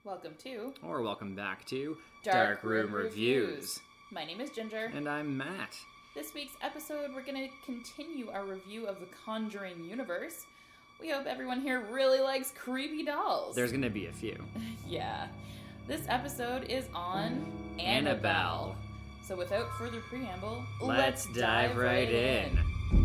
Welcome to, or welcome back to Dark Room Reviews. My name is Ginger. And I'm Matt. This week's episode, we're going to continue our review of the Conjuring universe. We hope everyone here really likes creepy dolls. There's going to be a few. Yeah. This episode is on Annabelle. So without further preamble, let's dive right in.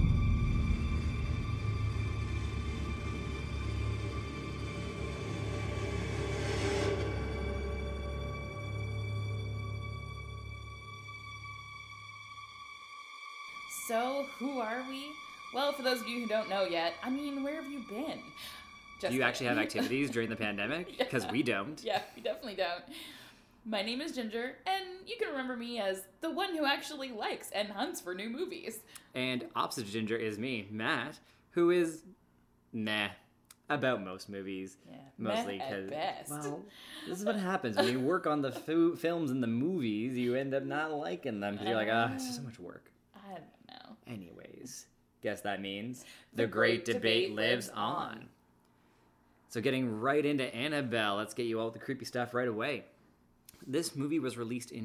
So, who are we? Well, for those of you who don't know yet, where have you been? Do you actually have activities during the pandemic? Because we don't. Yeah, we definitely don't. My name is Ginger, and you can remember me as the one who actually likes and hunts for new movies. And opposite Ginger is me, Matt, who is meh about most movies. Yeah, mostly because, well, this is what happens when you work on the films and the movies. You end up not liking them because you're like, it's just so much work. I don't know. Anyways, guess that means the great debate lives on. So getting right into Annabelle, let's get you all the creepy stuff right away. This movie was released in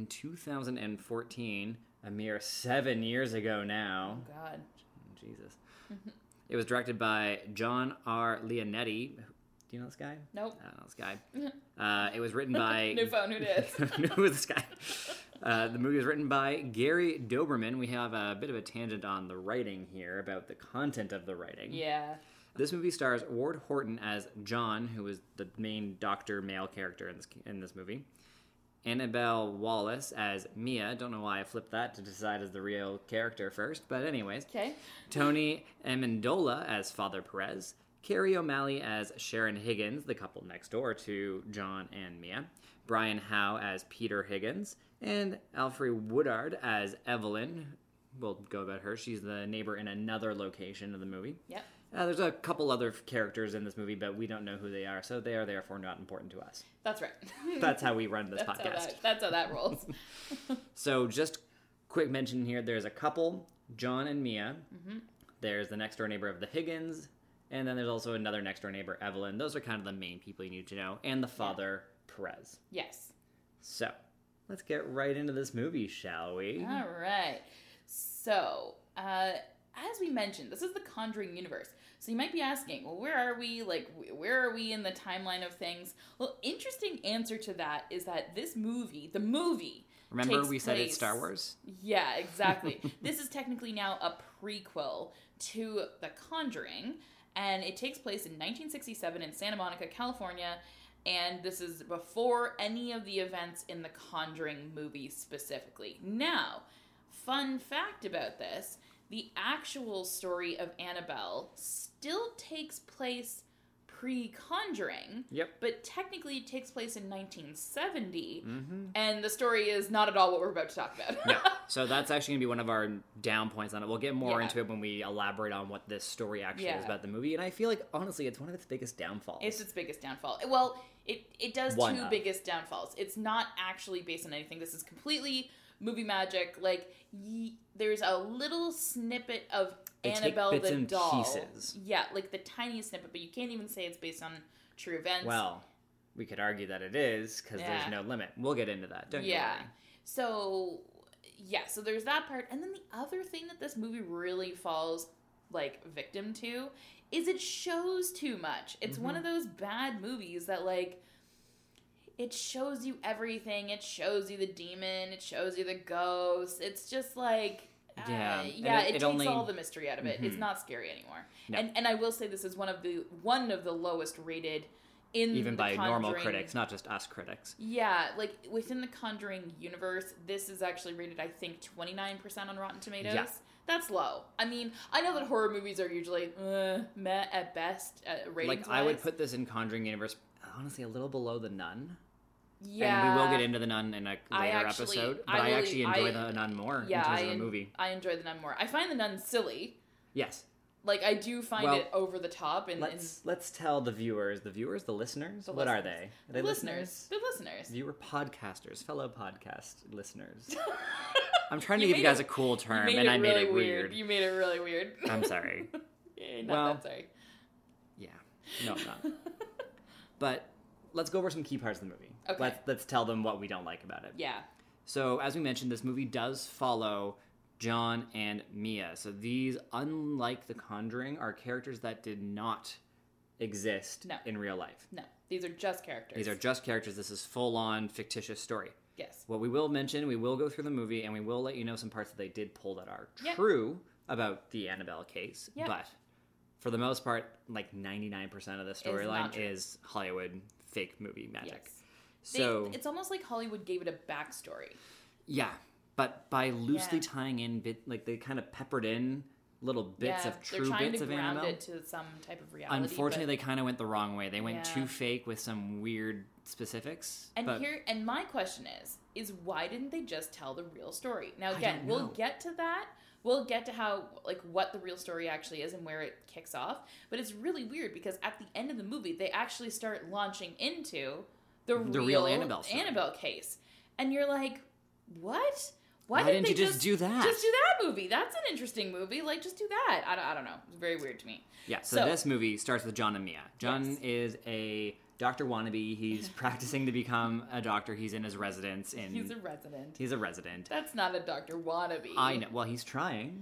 2014, a mere 7 years ago now. Oh, God. Jesus. It was directed by John R. Leonetti. Do you know this guy? Nope. I don't know this guy. It was written by... New phone, who did? Who is this guy? The movie was written by Gary Doberman. We have a bit of a tangent on the writing here about the content of the writing. Yeah. This movie stars Ward Horton as John, who is the main doctor male character in this movie. Annabelle Wallis as Mia. Don't know why I flipped that to decide as the real character first, but anyways. Okay. Tony Amendola as Father Perez. Carrie O'Malley as Sharon Higgins, the couple next door to John and Mia. Brian Howe as Peter Higgins. And Alfre Woodard as Evelyn. We'll go about her. She's the neighbor in another location of the movie. Yep. There's a couple other characters in this movie, but we don't know who they are, so they are therefore not important to us. That's right. That's how we run this podcast. That's how that rolls. So just quick mention here, there's a couple, John and Mia. Mm-hmm. There's the next door neighbor of the Higgins, and then there's also another next door neighbor, Evelyn. Those are kind of the main people you need to know, and the father, Perez. Yes. So, let's get right into this movie, shall we? All right. So, as we mentioned, this is the Conjuring universe. So you might be asking, well, where are we? Where are we in the timeline of things? Well, interesting answer to that is that the movie Remember we said it's Star Wars? Yeah, exactly. This is technically now a prequel to The Conjuring, and it takes place in 1967 in Santa Monica, California, and this is before any of the events in The Conjuring movie specifically. Now, fun fact about this, the actual story of Annabelle still takes place pre-Conjuring. Yep. But technically it takes place in 1970. Mm-hmm. And the story is not at all what we're about to talk about. No. So that's actually going to be one of our down points on it. We'll get more into it when we elaborate on what this story actually is about the movie. And I feel like, honestly, it's one of its biggest downfalls. It's its biggest downfall. Well, it does two biggest downfalls. It's not actually based on anything. This is completely movie magic. There's a little snippet of Annabelle take bits the and doll. Pieces. Yeah, like the tiniest snippet, but you can't even say it's based on true events. Well, we could argue that it is, because there's no limit. We'll get into that, don't you worry. So there's that part. And then the other thing that this movie really falls, victim to is it shows too much. It's one of those bad movies that, it shows you everything. It shows you the demon. It shows you the ghost. It's just it takes all the mystery out of it. Mm-hmm. It's not scary anymore. No. And I will say this is one of the lowest rated in even the by Conjuring. Normal critics, not just us critics. Yeah, within the Conjuring universe, this is actually rated, I think, 29% on Rotten Tomatoes. Yeah. That's low. I know that horror movies are usually meh at best, ratings-wise. I would put this in Conjuring universe, honestly, a little below The Nun. Yeah. And we will get into The Nun in a later episode, but I actually enjoy The Nun more in terms of the movie. I enjoy The Nun more. I find The Nun silly. Yes. I do find it over the top. And let's tell the viewers, the listeners, what are they? Are they listeners? They're listeners. Viewer podcasters, fellow podcast listeners. I'm trying to give you guys a cool term, and I made it weird. You made it really weird. I'm sorry. Not that sorry. Yeah. No, I'm not. But let's go over some key parts of the movie. Okay. Let's tell them what we don't like about it. Yeah. So, as we mentioned, this movie does follow John and Mia. So these, unlike The Conjuring, are characters that did not exist in real life. No. These are just characters. These are just characters. This is full-on fictitious story. Yes. What we will mention, we will go through the movie, and we will let you know some parts that they did pull that are Yep. true about the Annabelle case. Yep. But for the most part, like 99% of the storyline is Hollywood fake movie magic. Yes. So it's almost like Hollywood gave it a backstory. yeah, but by loosely tying in like they kind of peppered in little bits of true bits of Annabelle. They're trying to ground it to some type of reality. Unfortunately, they kind of went the wrong way. They went too fake with some weird specifics. And my question is why didn't they just tell the real story? Now again, we'll get to that. We'll get to how, like, what the real story actually is and where it kicks off. But it's really weird because at the end of the movie, they actually start launching into the real Annabelle case. And you're like, what? Why didn't you just do that? Just do that movie. That's an interesting movie. Like, just do that. I don't know. It's very weird to me. Yeah, so this movie starts with John and Mia. John is a Dr. Wannabe. He's practicing to become a doctor. He's in his residence. He's a resident. He's a resident. That's not a Dr. Wannabe. I know. Well, he's trying.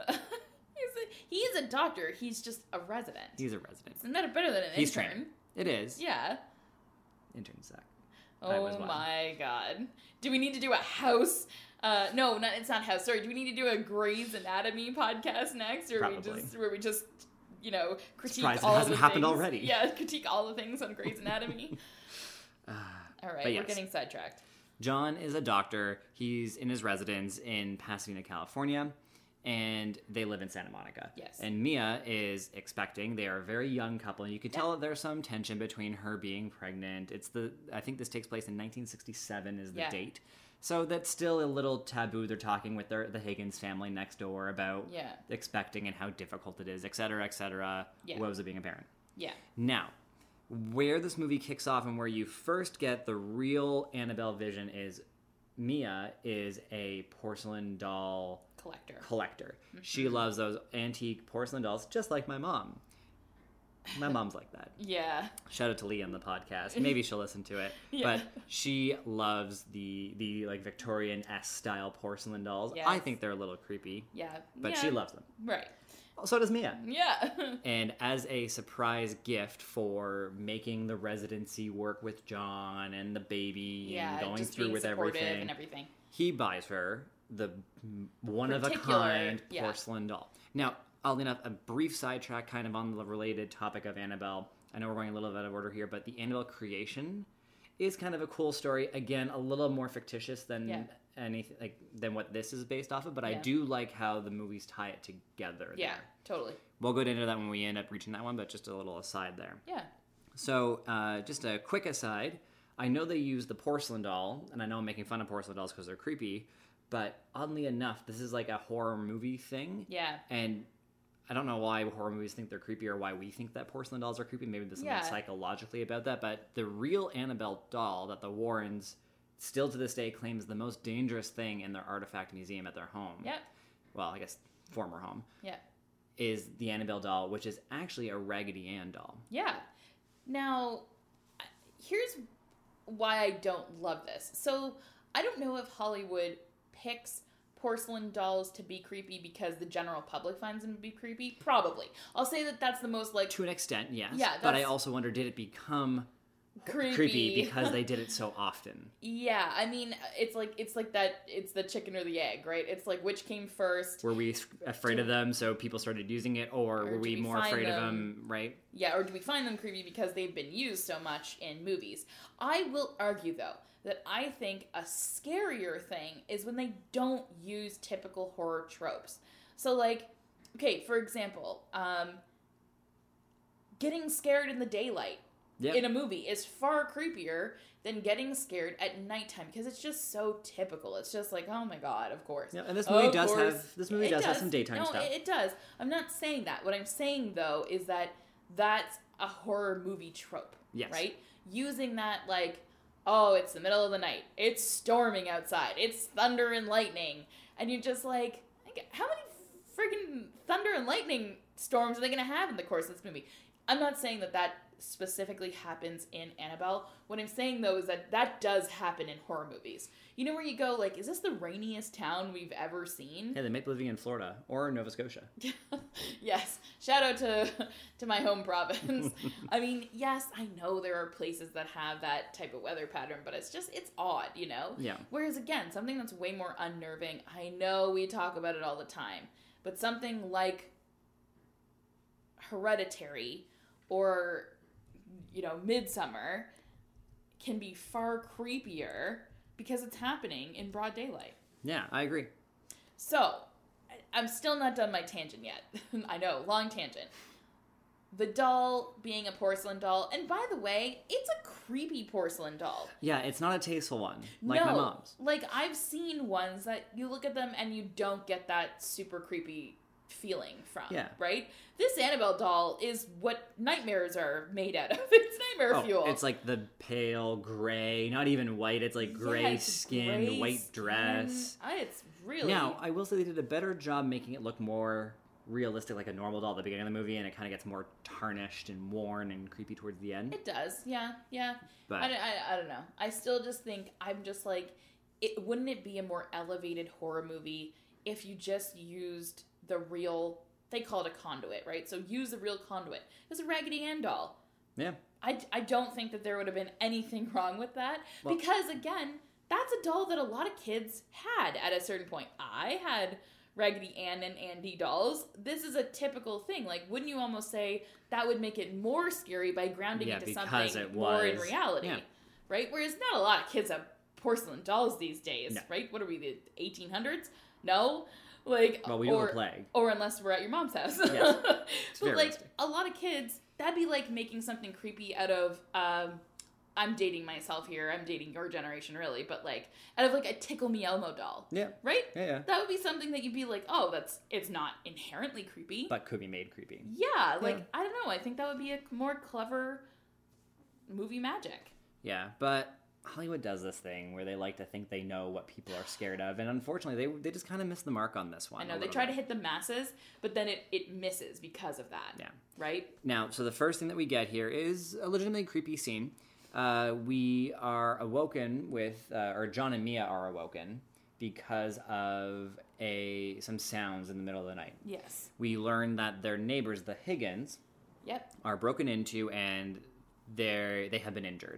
He is a doctor. He's just a resident. He's a resident. Isn't that better than an He's intern? Trained. It is. Yeah. Interns suck. Oh my god. Do we need to do a house... no, it's not House. Sorry, do we need to do a Grey's Anatomy podcast next, or where we just critique all the things? Happened already. Yeah, critique all the things on Grey's Anatomy. All right, we're getting sidetracked. John is a doctor. He's in his residence in Pasadena, California, and they live in Santa Monica. Yes. And Mia is expecting. They are a very young couple, and you can tell that there's some tension between her being pregnant. I think this takes place in 1967 is the date. So that's still a little taboo. They're talking with the Higgins family next door about expecting and how difficult it is, et cetera, woes of being a parent. Yeah. Now, where this movie kicks off and where you first get the real Annabelle vision is Mia is a porcelain doll collector. Mm-hmm. She loves those antique porcelain dolls, just like my mom. My mom's like that. Yeah. Shout out to Lee on the podcast. Maybe she'll listen to it. But she loves the like Victorian-esque style porcelain dolls. Yes. I think they're a little creepy. Yeah. But she loves them. Right. So does Mia. Yeah. And as a surprise gift for making the residency work with John and the baby and going through with everything, he buys her the one-of-a-kind porcelain doll. Now, oddly enough, a brief sidetrack kind of on the related topic of Annabelle. I know we're going a little out of order here, but the Annabelle creation is kind of a cool story. Again, a little more fictitious than anything than what this is based off of, but I do like how the movies tie it together. Yeah, totally. We'll get into that when we end up reaching that one, but just a little aside there. Yeah. So, just a quick aside. I know they use the porcelain doll, and I know I'm making fun of porcelain dolls because they're creepy, but oddly enough, this is like a horror movie thing. Yeah. And I don't know why horror movies think they're creepy or why we think that porcelain dolls are creepy. Maybe there's something psychologically about that. But the real Annabelle doll that the Warrens still to this day claim is the most dangerous thing in their artifact museum at their home. Yep. Well, I guess former home. Yeah. Is the Annabelle doll, which is actually a Raggedy Ann doll. Yeah. Now, here's why I don't love this. So, I don't know if Hollywood picks porcelain dolls to be creepy because the general public finds them to be creepy. Probably. I'll say that that's the most like... To an extent, yes. Yeah, but I also wonder, did it become creepy because they did it so often? Yeah, I mean, it's like that, it's the chicken or the egg, right? It's like, which came first? Were we afraid of them so people started using it, or were we more afraid of them, right? Yeah, or do we find them creepy because they've been used so much in movies? I will argue, though, that I think a scarier thing is when they don't use typical horror tropes. So, like, okay, for example, getting scared in the daylight in a movie is far creepier than getting scared at nighttime because it's just so typical. It's just like, oh my god, of course. Yeah, and this movie does have some daytime stuff. It does. I'm not saying that. What I'm saying, though, is that that's a horror movie trope, right? Using that, like, oh, it's the middle of the night. It's storming outside. It's thunder and lightning. And you're just like, how many friggin' thunder and lightning storms are they going to have in the course of this movie? I'm not saying that specifically happens in Annabelle. What I'm saying, though, is that does happen in horror movies. You know where you go, like, is this the rainiest town we've ever seen? Yeah, they might be living in Florida or Nova Scotia. Yes. Shout out to my home province. I mean, yes, I know there are places that have that type of weather pattern, but it's odd, you know? Yeah. Whereas, again, something that's way more unnerving, I know we talk about it all the time, but something like Hereditary or, you know, Midsummer can be far creepier because it's happening in broad daylight. Yeah, I agree. So, I'm still not done my tangent yet. I know, long tangent. The doll being a porcelain doll, and by the way, it's a creepy porcelain doll. Yeah, it's not a tasteful one, like no, my mom's. Like, I've seen ones that you look at them and you don't get that super creepy feeling from, yeah. Right? This Annabelle doll is what nightmares are made out of. It's nightmare fuel. It's like the pale gray, not even white, it's like gray skin, white dress. It's really... Now, I will say they did a better job making it look more realistic, like a normal doll at the beginning of the movie, and it kind of gets more tarnished and worn and creepy towards the end. It does, yeah. But I don't know. I still just think, I'm just like, wouldn't it be a more elevated horror movie if you just used the real... They call it a conduit, right? So use the real conduit. It's a Raggedy Ann doll. Yeah. I don't think that there would have been anything wrong with that. Well, because, again, that's a doll that a lot of kids had at a certain point. I had Raggedy Ann and Andy dolls. This is a typical thing. Like, wouldn't you almost say that would make it more scary by grounding it to something more in reality? Yeah. Right? Whereas not a lot of kids have porcelain dolls these days, no. Right? What are we, the 1800s? No? Like, well, we do the plague. Or unless we're at your mom's house. Yes. But, like, a lot of kids, that'd be like making something creepy out of, I'm dating myself here, I'm dating your generation, really, but, like, out of, like, a Tickle Me Elmo doll. Yeah. Right? Yeah. That would be something that you'd be like, oh, it's not inherently creepy. But could be made creepy. Yeah, like, I don't know, I think that would be a more clever movie magic. Yeah, but... Hollywood does this thing where they like to think they know what people are scared of, and unfortunately, they just kind of miss the mark on this one. I know, they try to hit the masses, but then it misses because of that. Yeah. Right? Now, so the first thing that we get here is a legitimately creepy scene. We are awoken with, or John and Mia are awoken because of some sounds in the middle of the night. Yes. We learn that their neighbors, the Higgins, are broken into, and they have been injured.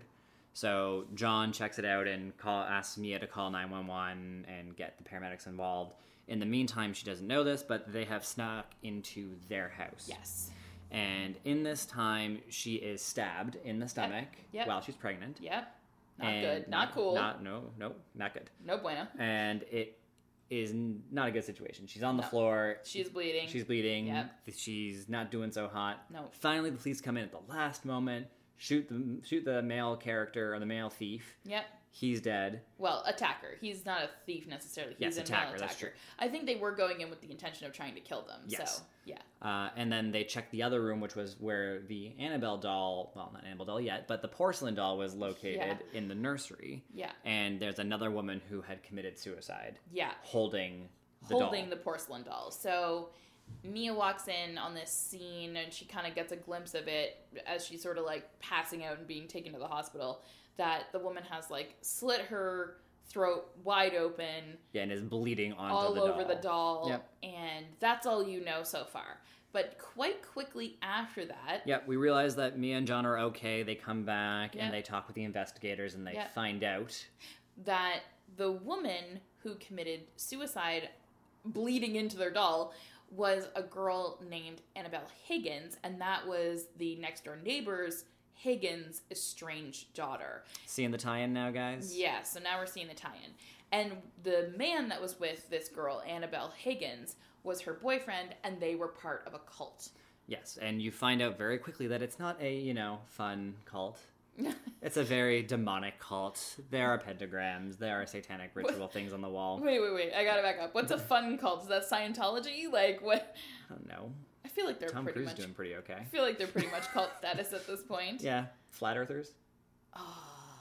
So John checks it out and asks Mia to call 911 and get the paramedics involved. In the meantime, she doesn't know this, but they have snuck into their house. Yes. And in this time, she is stabbed in the stomach while she's pregnant. Yep. Not good. Not cool. Not good. No bueno. And it is not a good situation. She's on the floor. She's bleeding. Yep. She's not doing so hot. No. Finally, the police come in at the last moment. Shoot the male character, or the male thief. Yep. He's dead. Well, attacker. He's not a thief necessarily. He's a male attacker. That's true. I think they were going in with the intention of trying to kill them. Yes. So, yeah. And then they checked the other room, which was where the Annabelle doll, well, not Annabelle doll yet, but the porcelain doll was located in the nursery. Yeah. And there's another woman who had committed suicide. Yeah. Holding the porcelain doll. So... Mia walks in on this scene, and she kind of gets a glimpse of it as she's sort of, like, passing out and being taken to the hospital, that the woman has, like, slit her throat wide open. Yeah, and is bleeding onto all the doll. over the doll. Yep. And that's all you know so far. But quite quickly after that... Yep, we realize that Mia and John are okay. They come back, and they talk with the investigators, and they find out... that the woman who committed suicide bleeding into their doll... was a girl named Annabelle Higgins, and that was the next-door neighbor's Higgins' estranged daughter. Seeing the tie-in now, guys? Yeah, so now we're seeing the tie-in. And the man that was with this girl, Annabelle Higgins, was her boyfriend, and they were part of a cult. Yes, and you find out very quickly that it's not a, fun cult. It's a very demonic cult. There are pentagrams. There are satanic ritual things on the wall. Wait. I gotta back up. What's a fun cult? Is that Scientology? Like, what? I don't know. I feel like they're Tom pretty Cruise much... doing pretty okay. I feel like they're pretty much cult status at this point. Yeah. Flat earthers? Oh,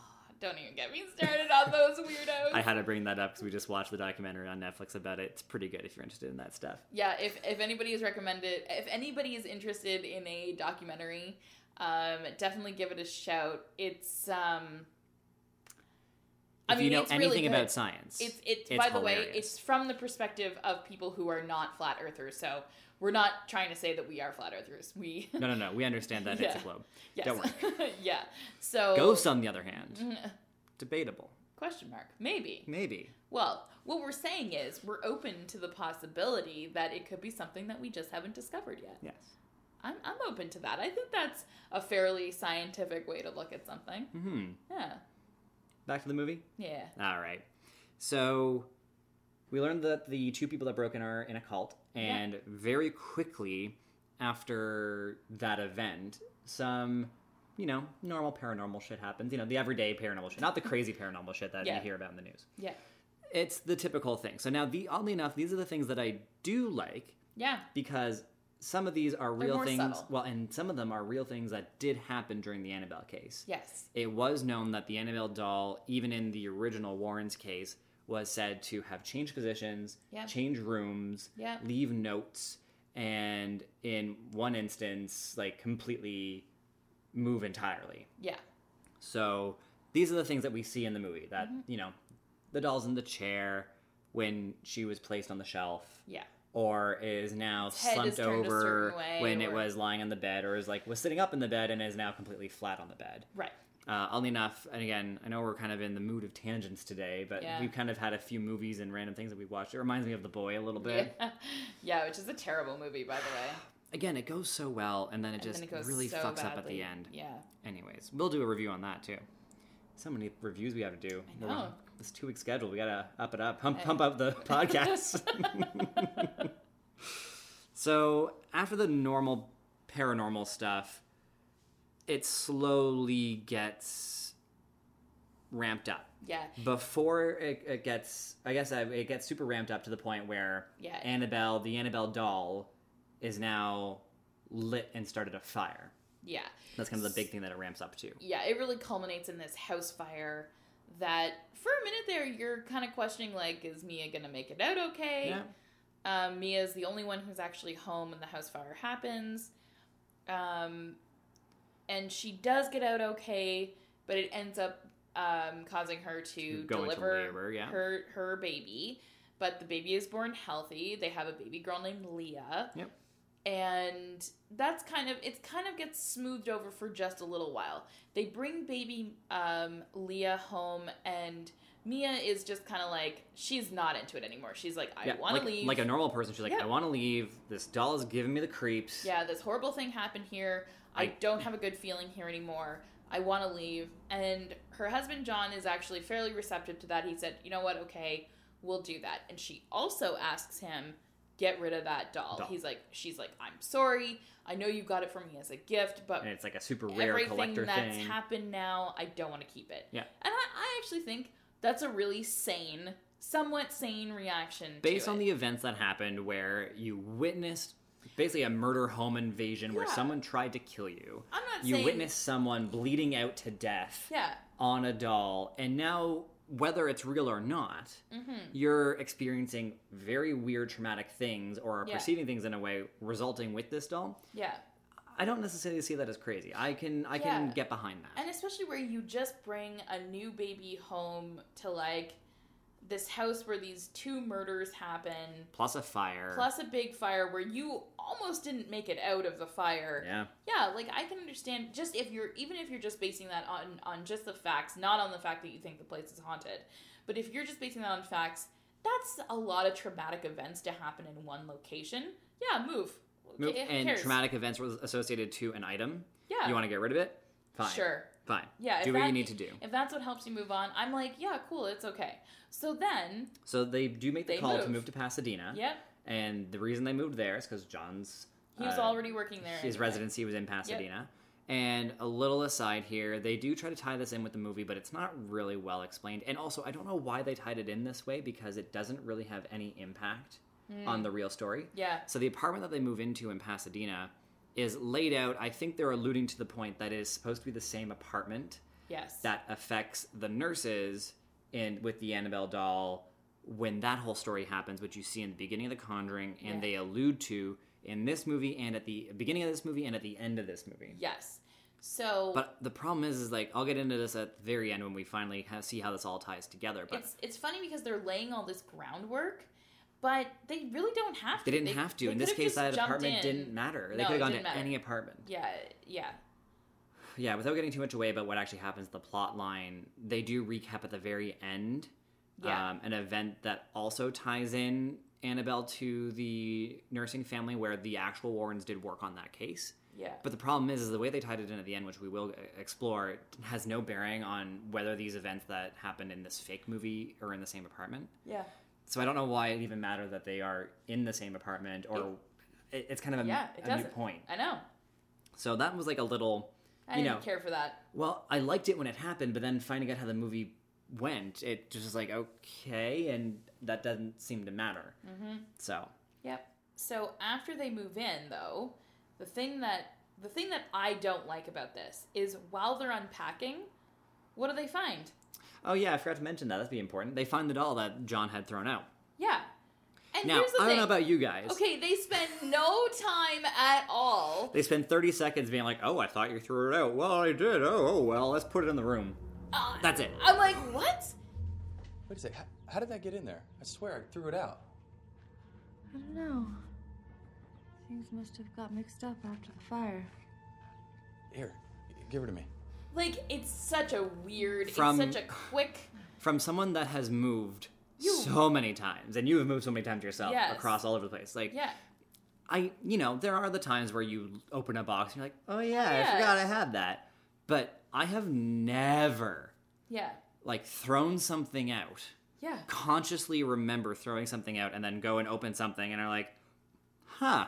Don't even get me started on those weirdos. I had to bring that up because we just watched the documentary on Netflix about it. It's pretty good if you're interested in that stuff. Yeah, if anybody is interested in a documentary, definitely give it a shout. It's If you know it's anything really about science, it's by the hilarious. way, it's from the perspective of people who are not flat earthers. So we're not trying to say that we are flat earthers. No. We understand that it's a globe. Yes. Don't worry. Yeah. So Ghosts, on the other hand, debatable. question mark. Maybe. Maybe. Well, what we're saying is we're open to the possibility that it could be something that we just haven't discovered yet. Yes. I'm open to that. I think that's a fairly scientific way to look at something. Mm-hmm. Yeah. Back to the movie? Yeah. All right. So we learned that the two people that broke in are in a cult, and very quickly after that event, some, normal paranormal shit happens. The everyday paranormal shit, not the crazy paranormal shit that you hear about in the news. Yeah. It's the typical thing. So now, oddly enough, these are the things that I do like. Yeah. Because some of these are They're real more things. subtle. Well, and some of them are real things that did happen during the Annabelle case. Yes. It was known that the Annabelle doll, even in the original Warren's case, was said to have changed positions, change rooms, leave notes, and in one instance, completely move entirely. Yeah. So these are the things that we see in the movie. That, the doll's in the chair when she was placed on the shelf. Yeah. Or is now slumped over when it was lying on the bed, or was sitting up in the bed and is now completely flat on the bed. Right. Oddly enough, and again, I know we're kind of in the mood of tangents today, but we've kind of had a few movies and random things that we've watched. It reminds me of The Boy a little bit. Yeah, which is a terrible movie, by the way. Again, it goes so well, and then it just really so fucks badly. up at the end. Yeah. Anyways, we'll do a review on that, too. So many reviews we have to do. I know. This 2-week schedule, we gotta up it up. Pump up the podcast. So, after the normal paranormal stuff, it slowly gets ramped up. Yeah. Before it gets, it gets super ramped up to the point where the Annabelle doll is now lit and started a fire. Yeah. That's kind of the big thing that it ramps up to. Yeah, it really culminates in this house fire that, for a minute there, you're kind of questioning, is Mia gonna make it out okay? Yeah. Mia's the only one who's actually home when the house fire happens. And she does get out okay, but it ends up causing her to deliver her baby. But the baby is born healthy. They have a baby girl named Leah. Yep. And that's kind of gets smoothed over for just a little while. They bring baby Leah home, and Mia is just kind of she's not into it anymore. She's like, I want to leave. Like a normal person, she's like, I want to leave. This doll is giving me the creeps. Yeah, this horrible thing happened here. I don't have a good feeling here anymore. I want to leave. And her husband, John, is actually fairly receptive to that. He said, you know what? Okay, we'll do that. And she also asks him, get rid of that doll. She's like, I'm sorry. I know you got it for me as a gift, but and it's a super rare collector thing. Everything that's happened now, I don't want to keep it. Yeah. And I actually think that's a really somewhat sane reaction based on the events that happened, where you witnessed basically a murder home invasion where someone tried to kill you. I'm not saying... You witnessed someone bleeding out to death on a doll, and now, whether it's real or not, you're experiencing very weird traumatic things or perceiving things in a way resulting with this doll. Yeah. I don't necessarily see that as crazy. I can get behind that. And especially where you just bring a new baby home to this house where these two murders happen. Plus a fire. Plus a big fire where you almost didn't make it out of the fire. Yeah. Yeah, I can understand even if you're just basing that on just the facts, not on the fact that you think the place is haunted. But if you're just basing that on facts, that's a lot of traumatic events to happen in one location. Yeah, move. And traumatic events were associated to an item. Yeah. You want to get rid of it? Fine. Sure. Fine. Yeah. Do what you need to do. If that's what helps you move on, I'm like, yeah, cool, it's okay. So they do make the call to move to Pasadena. Yep. And the reason they moved there is because John's... He was already working there. His residency was in Pasadena. Yep. And a little aside here, they do try to tie this in with the movie, but it's not really well explained. And also, I don't know why they tied it in this way, because it doesn't really have any impact on the real story. Yeah. So the apartment that they move into in Pasadena is laid out. I think they're alluding to the point that it is supposed to be the same apartment Yes. that affects the nurses with the Annabelle doll when that whole story happens, which you see in the beginning of The Conjuring, and they allude to in this movie and at the beginning of this movie and at the end of this movie. Yes. So, but the problem is like, I'll get into this at the very end when we finally see how this all ties together. But it's funny because they're laying all this groundwork, but they really don't have to. They didn't have to. In this case, that apartment didn't matter. They could have gone to any apartment. Yeah, without getting too much away about what actually happens, the plot line, they do recap at the very end an event that also ties in Annabelle to the nursing family where the actual Warrens did work on that case. Yeah. But the problem is the way they tied it in at the end, which we will explore, has no bearing on whether these events that happened in this fake movie are in the same apartment. Yeah. So I don't know why it even mattered that they are in the same apartment, or it's kind of a moot point. I know. So that was like a little... I didn't care for that. Well, I liked it when it happened, but then finding out how the movie went, it just was like, okay, and that doesn't seem to matter. Mm-hmm. So. Yep. So after they move in, though, the thing that I don't like about this is while they're unpacking, what do they find? Oh yeah, I forgot to mention that. That'd be important. They find the doll that John had thrown out. Yeah. And now, here's the thing. I don't know about you guys. Okay, they spend no time at all. They spend 30 seconds being like, oh, I thought you threw it out. Well, I did. Oh, well, let's put it in the room. That's it. I'm like, what? Wait a sec. How did that get in there? I swear I threw it out. I don't know. Things must have got mixed up after the fire. Here, give her to me. Like, it's such a weird, it's such a quick... From someone that has moved so many times, and you have moved so many times yourself across all over the place. Like, there are the times where you open a box and you're like, oh yeah, I forgot I had that. But I have never, thrown something out. Yeah. Consciously remember throwing something out and then go and open something and are like, huh.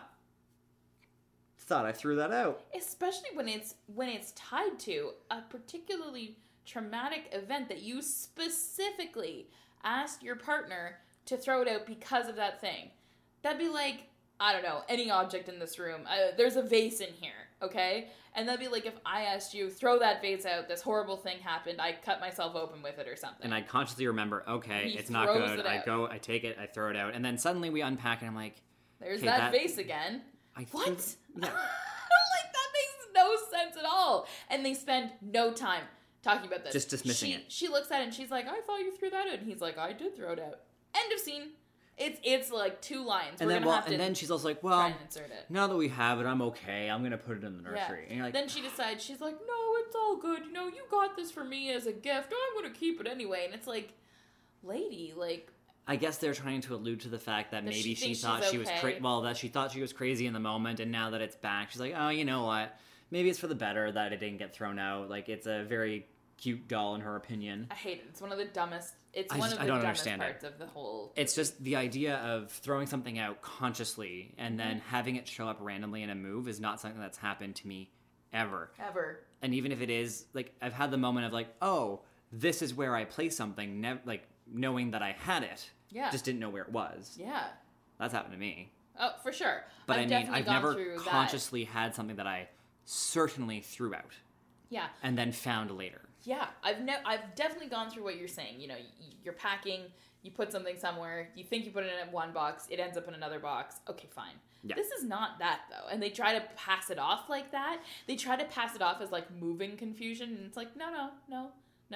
Thought I threw that out. Especially when it's tied to a particularly traumatic event that you specifically asked your partner to throw it out because of that thing. That'd be like, I don't know, any object in this room. There's a vase in here, okay? And that'd be like if I asked you, throw that vase out, this horrible thing happened, I cut myself open with it or something. And I consciously remember, okay, it's not good. I take it, I throw it out. And then suddenly we unpack and I'm like, there's that vase again. What? Yeah. Like, that makes no sense at all. And they spend no time talking about this. Just dismissing it. She looks at it and she's like, I thought you threw that out. And he's like, I did throw it out. End of scene. It's like 2 lines. And then she's also like, well, now that we have it, I'm okay. I'm going to put it in the nursery. Yeah. And you're like, then she decides, she's like, no, it's all good. You know, you got this for me as a gift. I'm going to keep it anyway. And it's like, lady, like... I guess they're trying to allude to the fact that maybe she thought she was that she thought she was crazy in the moment, and now that it's back, she's like, oh, you know what? Maybe it's for the better that it didn't get thrown out. Like, it's a very cute doll in her opinion. I hate it. It's one of the dumbest. It's one of the dumbest parts of the whole. It's just the idea of throwing something out consciously and then having it show up randomly in a move is not something that's happened to me ever. Ever. And even if it is, like, I've had the moment of like, oh, this is where I place something, knowing that I had it. Yeah. Just didn't know where it was. Yeah. That's happened to me. Oh, for sure. But I've never consciously had something that I certainly threw out. Yeah. And then found later. Yeah. I've definitely gone through what you're saying. You know, you're packing, you put something somewhere, you think you put it in one box, it ends up in another box. Okay, fine. Yeah. This is not that, though. And they try to pass it off like that. They try to pass it off as, like, moving confusion. And it's like, no.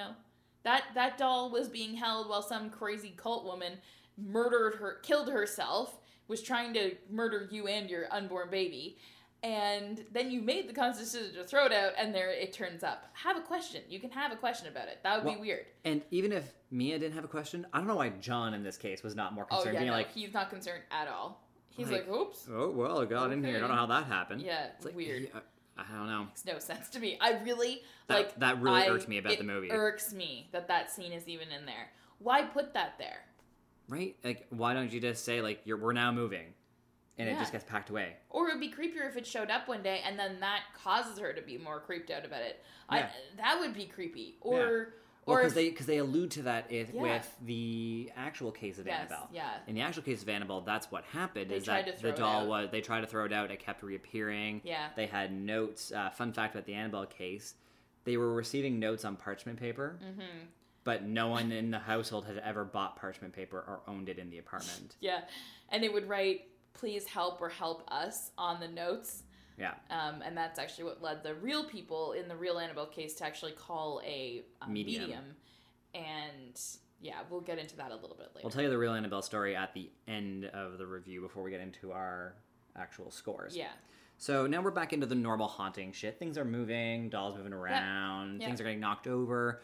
That doll was being held while some crazy cult woman killed herself, was trying to murder you and your unborn baby, and then you made the conscious decision to throw it out, and there it turns up. Have a question. You can have a question about it. That would be weird. And even if Mia didn't have a question, I don't know why John in this case was not more concerned. He's not concerned at all. He's like, oops. Oh, well, I got in here. I don't know how that happened. Yeah, it's like, weird. I don't know. Makes no sense to me. I really that really irked me about the movie. It irks me that scene is even in there. Why put that there? Right? Like, why don't you just say, like, we're now moving, and it just gets packed away? Or it would be creepier if it showed up one day and then that causes her to be more creeped out about it. Yeah. That would be creepy. Because they allude to that with the actual case of Annabelle. Yeah. In the actual case of Annabelle, that's what happened. They tried to throw it out. It kept reappearing. Yeah. They had notes. Fun fact about the Annabelle case: they were receiving notes on parchment paper, but no one in the household had ever bought parchment paper or owned it in the apartment. Yeah. And they would write, please help or help us on the notes. Yeah. And that's actually what led the real people in the real Annabelle case to actually call a medium. And yeah, we'll get into that a little bit later. We'll tell you the real Annabelle story at the end of the review before we get into our actual scores. Yeah. So now we're back into the normal haunting shit. Things are moving, dolls moving around, things are getting knocked over.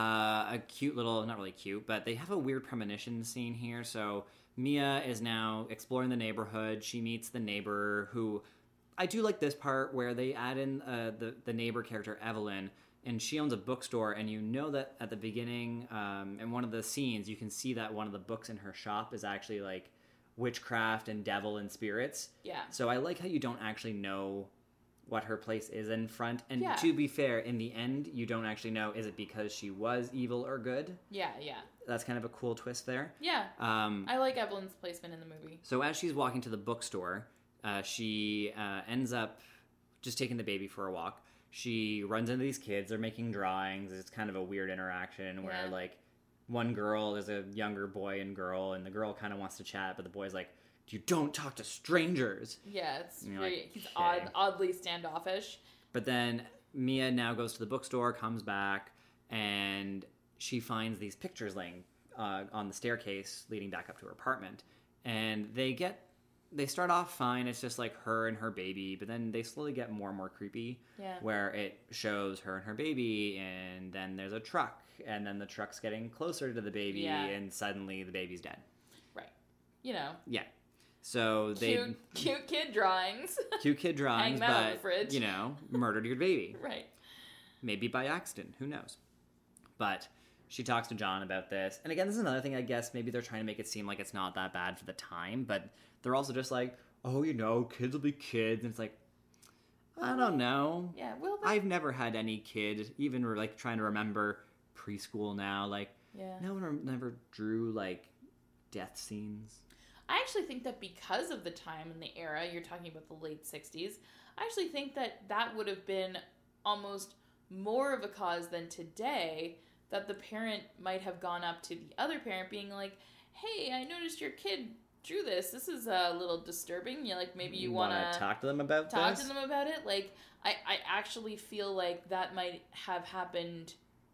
A cute little, not really cute, but they have a weird premonition scene here. So Mia is now exploring the neighborhood. She meets the neighbor who, I do like this part where they add in the neighbor character Evelyn, and she owns a bookstore, and you know that at the beginning, in one of the scenes, you can see that one of the books in her shop is actually like witchcraft and devil and spirits. Yeah. So I like how you don't actually know what her place is in front. And Yeah. to be fair, in the end, you don't actually know, is it because she was evil or good? Yeah, yeah. That's kind of a cool twist there. Yeah. I like Evelyn's placement in the movie. So as she's walking to the bookstore, she ends up just taking the baby for a walk. She runs into these kids. They're making drawings. It's kind of a weird interaction where, Yeah. like, one girl is a younger boy and girl, and the girl kind of wants to chat, but the boy's like, you don't talk to strangers. Yeah, it's And you're very, like, he's okay. oddly standoffish. But then Mia now goes to the bookstore, comes back, and she finds these pictures laying on the staircase leading back up to her apartment. And they start off fine. It's just like her and her baby, but then they slowly get more and more creepy. Yeah. Where it shows her and her baby, and then there's a truck, and then the truck's getting closer to the baby, Yeah. and suddenly the baby's dead. Right. You know, Yeah. So they cute kid drawings. cute kid drawings, Hang that on the but fridge. you know, murdered your baby. Right. Maybe by accident, who knows? But she talks to John about this. And again, this is another thing, I guess, maybe they're trying to make it seem like it's not that bad for the time, but they're also just like, oh, you know, kids will be kids. And it's like, I don't know. Yeah, well, I've never had any kid, even like trying to remember preschool now. Like, yeah. no one never drew like death scenes. I actually think that because of the time and the era, you're talking about the late 60s, I actually think that that would have been almost more of a cause than today, that the parent might have gone up to the other parent being like, hey, I noticed your kid drew this. This is a little disturbing. You like, maybe you want to talk to them about talk this? to them about it. Like, I actually feel like that might have happened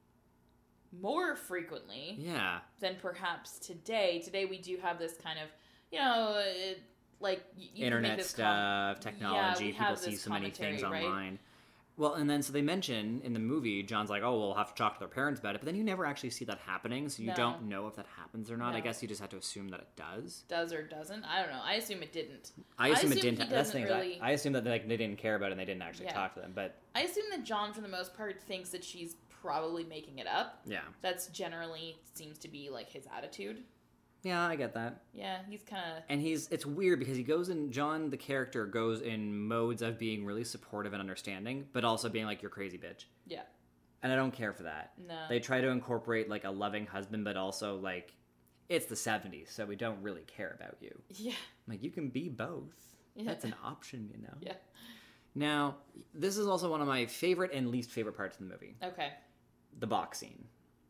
more frequently Yeah. than perhaps today. Today we do have this kind of, you know, like you can make Internet this stuff, technology, we people have see this so many things commentary, right? online. Well, and then so they mention in the movie, John's like, oh, we'll have to talk to their parents about it, but then you never actually see that happening, so you No. don't know if that happens or not. I No. guess you just have to assume that it does. Does or doesn't. I don't know. I assume it didn't. I assume it he didn't. That's the doesn't thing. really- I assume that like, they didn't care about it and they didn't actually Yeah. talk to them, but I assume that John, for the most part, thinks that she's probably making it up. yeah. That's generally seems to be like his attitude. Yeah, I get that. Yeah, he's kind of. And it's weird because John, the character, goes in modes of being really supportive and understanding, but also being like, you're crazy, bitch. Yeah. And I don't care for that. No. They try to incorporate like a loving husband, but also like, it's the 70s, so we don't really care about you. Yeah. Like, you can be both. Yeah. That's an option, you know? Yeah. Now, this is also one of my favorite and least favorite parts of the movie. Okay. The box scene.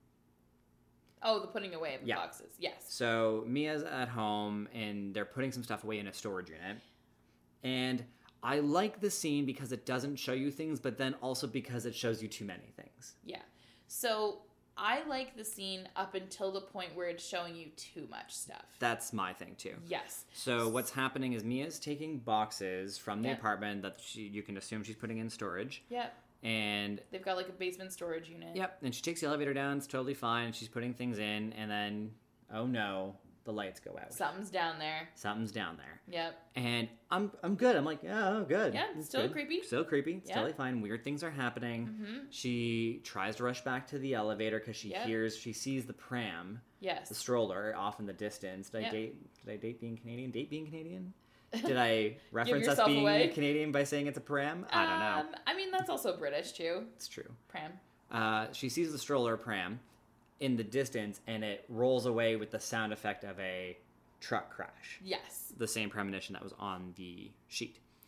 Oh, the putting away of the Yeah. boxes. Yes. So, Mia's at home, and they're putting some stuff away in a storage unit. And I like the scene because it doesn't show you things, but then also because it shows you too many things. Yeah. So I like the scene up until the point where it's showing you too much stuff. That's my thing, too. Yes. So what's happening is Mia's taking boxes from the Yeah. apartment that you can assume she's putting in storage. Yep. And They've got like a basement storage unit. yep, and she takes the elevator down. It's totally fine. She's putting things in, and then, oh no, the lights go out. Something's down there. Something's down there. Yep. And I'm good. I'm like, yeah, oh, good. Yeah, It's still good. creepy. Still creepy. It's Yeah. totally fine. Weird things are happening. Mm-hmm. She tries to rush back to the elevator because she Yep. sees the pram, the Yes. stroller off in the distance. Did Yep. I date being Canadian? Date being Canadian? Did I reference us yourself being away? Canadian by saying it's a pram? I don't know. I mean, that's also British too. It's true. Pram. She sees the stroller pram in the distance, and it rolls away with the sound effect of a truck crash. Yes. The same premonition that was on the sheet.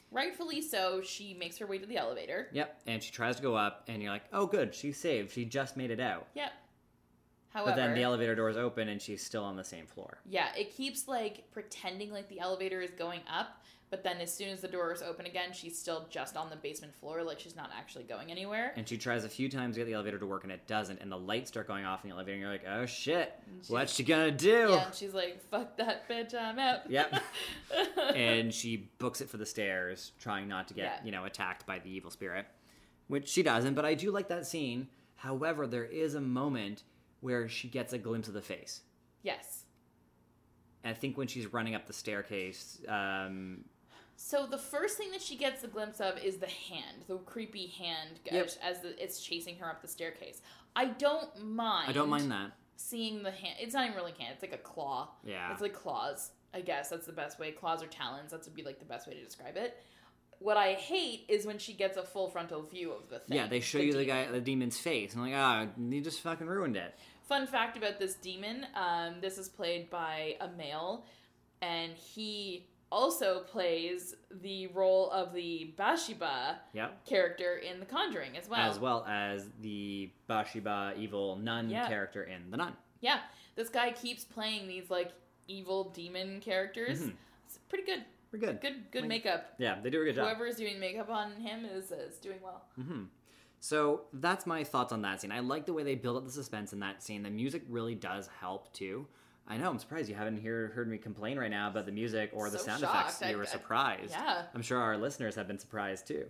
Rightfully so, she makes her way to the elevator. Yep, and she tries to go up, and you're like, oh, good, she's saved. She just made it out. Yep. However, But then the elevator doors open, and she's still on the same floor. yeah, it keeps, like, pretending like the elevator is going up, but then as soon as the doors open again, she's still just on the basement floor, like she's not actually going anywhere. And she tries a few times to get the elevator to work, and it doesn't. And the lights start going off in the elevator, and you're like, oh, shit, what's she gonna do? Yeah, and she's like, fuck that bitch, I'm out. Yep. And she books it for the stairs, trying not to get, Yeah. attacked by the evil spirit. Which she doesn't, but I do like that scene. However, there is a moment where she gets a glimpse of the face. Yes. And I think when she's running up the staircase, So the first thing that she gets a glimpse of is the hand, the creepy hand, Yep. as it's chasing her up the staircase. I don't mind that. seeing the hand. It's not even really a hand. It's like a claw. Yeah. It's like claws. I guess that's the best way. Claws or talons. That would be like the best way to describe it. What I hate is when she gets a full frontal view of the thing. Yeah, they show you the demon's face. And I'm like, you just fucking ruined it. Fun fact about this demon, this is played by a male, and he also plays the role of the Bathsheba Yep. character in The Conjuring as well. As well as the Bathsheba evil nun character in The Nun. Yeah, this guy keeps playing these, like, evil demon characters. Mhm. It's pretty good. We're good. Good makeup. Yeah, they do a good job. Whoever is doing makeup on him is doing well. Mm-hmm. So that's my thoughts on that scene. I like the way they build up the suspense in that scene. The music really does help too. I know, I'm surprised you haven't heard me complain right now about the music or the So sound shocked. effects. You were surprised. Yeah. I'm sure our listeners have been surprised too.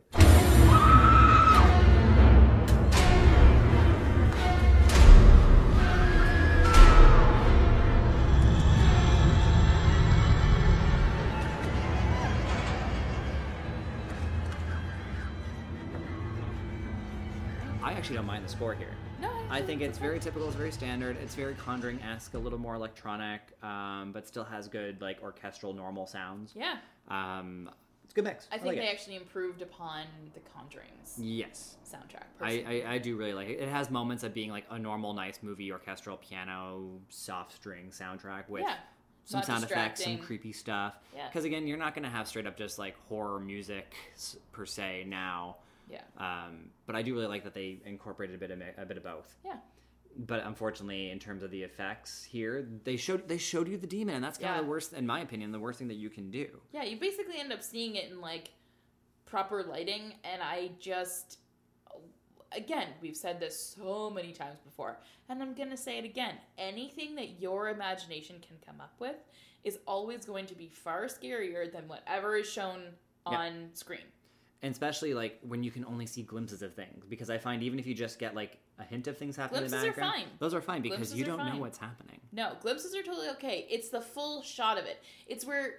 I actually don't mind the score here. No, I think it's very typical, it's very standard, it's very Conjuring-esque, a little more electronic, but still has good, like, orchestral, normal sounds. Yeah. It's a good mix. I think like they it. actually improved upon The Conjuring's Yes. soundtrack. Personally. I do really like it. It has moments of being, like, a normal, nice movie, orchestral, piano, soft string soundtrack with some Not sound effects, some distracting. creepy stuff. Yeah. Because, again, you're not going to have straight up just, like, horror music, per se, now. Yeah. But I do really like that they incorporated a bit of both. Yeah. But unfortunately, in terms of the effects here, they showed you the demon, and that's kind of the worst, in my opinion, the worst thing that you can do. Yeah, you basically end up seeing it in, like, proper lighting, and I just... Again, we've said this so many times before, and I'm going to say it again. Anything that your imagination can come up with is always going to be far scarier than whatever is shown on screen. And especially, like, when you can only see glimpses of things. Because I find even if you just get, like, a hint of things happening in the Glimpses are background... fine. Those are fine because Glimpses you are don't know fine. what's happening. No, glimpses are totally okay. It's the full shot of it. It's where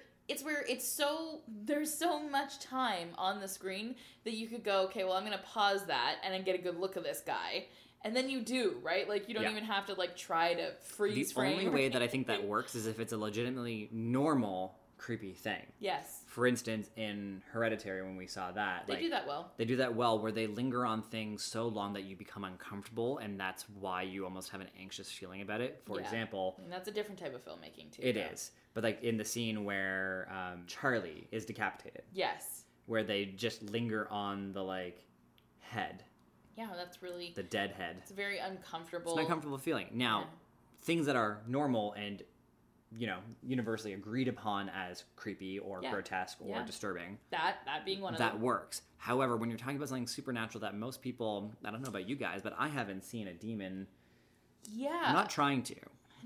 there's so much time on the screen that you could go, okay, well, I'm going to pause that and then get a good look of this guy. And then you do, right? Like, you don't even have to, like, try to freeze frame. The only way that I think that works is if it's a legitimately normal, creepy thing. Yes. For instance, in Hereditary, when we saw that... They do that well. They do that well, where they linger on things so long that you become uncomfortable, and that's why you almost have an anxious feeling about it. For example... And that's a different type of filmmaking, too. It is. But, like, in the scene where Charlie is decapitated. Yes. Where they just linger on the, like, head. Yeah, that's really... The dead head. It's a very uncomfortable... It's an uncomfortable feeling. Now, things that are normal and, universally agreed upon as creepy or grotesque or disturbing. That being one of them. That works. However, when you're talking about something supernatural that most people... I don't know about you guys, but I haven't seen a demon... Yeah. I'm not trying to.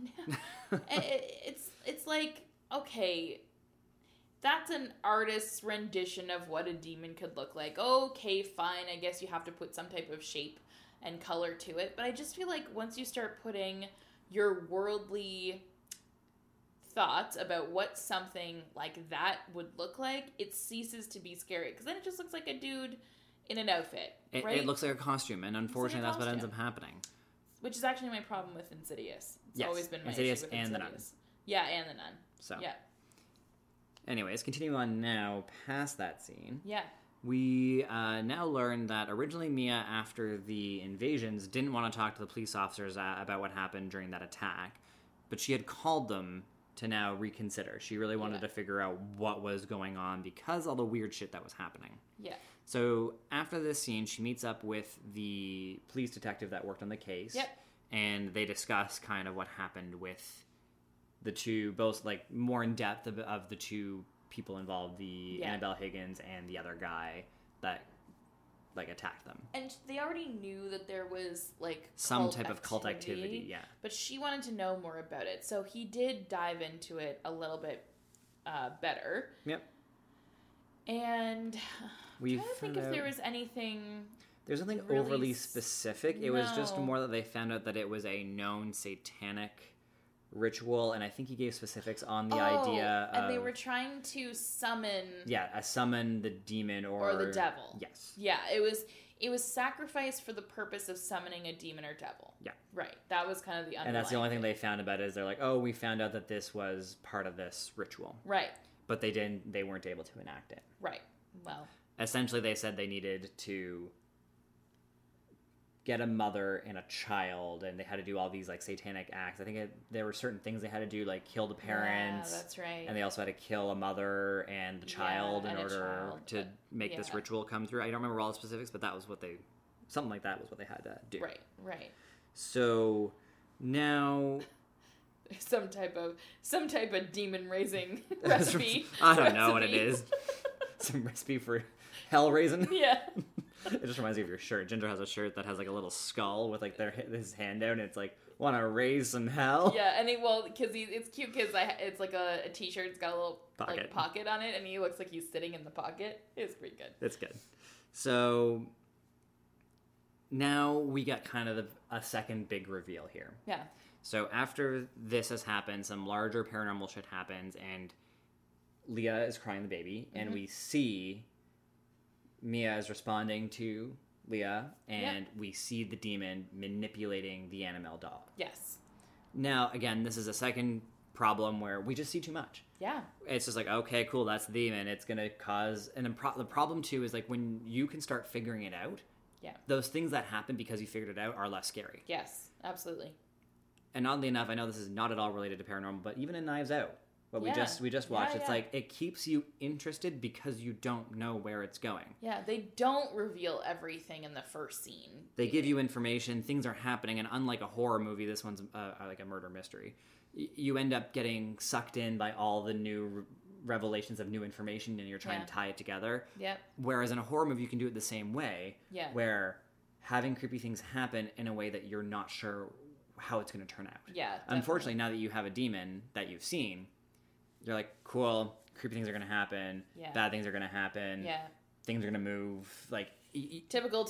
It's like, okay, that's an artist's rendition of what a demon could look like. Okay, fine, I guess you have to put some type of shape and color to it. But I just feel like once you start putting your worldly thoughts about what something like that would look like, it ceases to be scary. Because then it just looks like a dude in an outfit, right? It looks like a costume, and unfortunately that's what ends up happening. Which is actually my problem with Insidious. It's always been my Insidious issue with and Insidious. The Nun. Yeah, and The Nun. So. Yeah. Anyways, continue on now past that scene. Yeah. We now learn that originally Mia, after the invasions, didn't want to talk to the police officers about what happened during that attack, but she had called them to now reconsider. She really wanted to figure out what was going on because all the weird shit that was happening. Yeah. So after this scene, she meets up with the police detective that worked on the case. Yep. And they discuss kind of what happened with the two, both like more in depth of the two people involved, the Annabelle Higgins and the other guy that like attacked them. And they already knew that there was like some type of cult activity, yeah. But she wanted to know more about it, so he did dive into it a little bit better. Yep. And We I don't think if there was anything. There's nothing really overly specific. It was just No. more that they found out that it was a known satanic ritual, and I think he gave specifics on the idea of... And they were trying to summon... Yeah, summon the demon or the devil. Yes. Yeah, it was sacrificed for the purpose of summoning a demon or devil. Yeah. Right. That was kind of the underlying And that's the only thing they found about it is they're like, oh, we found out that this was part of this ritual. Right. But they weren't able to enact it. Right. Well... Essentially, they said they needed to get a mother and a child, and they had to do all these like satanic acts. I think there were certain things they had to do, like kill the parents. Yeah, that's right. And they also had to kill a mother and the child in and a order child, to make this ritual come through. I don't remember all the specifics, but that was what something like that was what they had to do. Right. So now some type of demon raising recipe. I don't know what it is. Some recipe for hell raising. Yeah. It just reminds me of your shirt. Ginger has a shirt that has like a little skull with like his hand out, and it's like, want to raise some hell? Yeah, and it's cute because it's like a t-shirt. It's got a little pocket on it, and he looks like he's sitting in the pocket. It's pretty good. It's good. So now we got kind of a second big reveal here. Yeah. So after this has happened, some larger paranormal shit happens, and Leah is crying the baby, and we see Mia is responding to Leah, and we see the demon manipulating the Annabelle doll. Yes. Now, again, this is a second problem where we just see too much. Yeah. It's just like, okay, cool, that's the demon. It's going to cause... And the problem, too, is like when you can start figuring it out, those things that happen because you figured it out are less scary. Yes, absolutely. And oddly enough, I know this is not at all related to paranormal, but even in Knives Out, what we just watched, it's like it keeps you interested because you don't know where it's going. Yeah, they don't reveal everything in the first scene. They give you information, things are happening, and unlike a horror movie, this one's like a murder mystery. You end up getting sucked in by all the new revelations of new information, and you're trying to tie it together. Yep. Whereas in a horror movie, you can do it the same way. Yeah. Where having creepy things happen in a way that you're not sure how it's going to turn out. Yeah. Definitely. Unfortunately, now that you have a demon that you've seen, you're like, cool, creepy things are going to happen. Yeah. Bad things are going to happen. Yeah. Things are going to move. Like typical.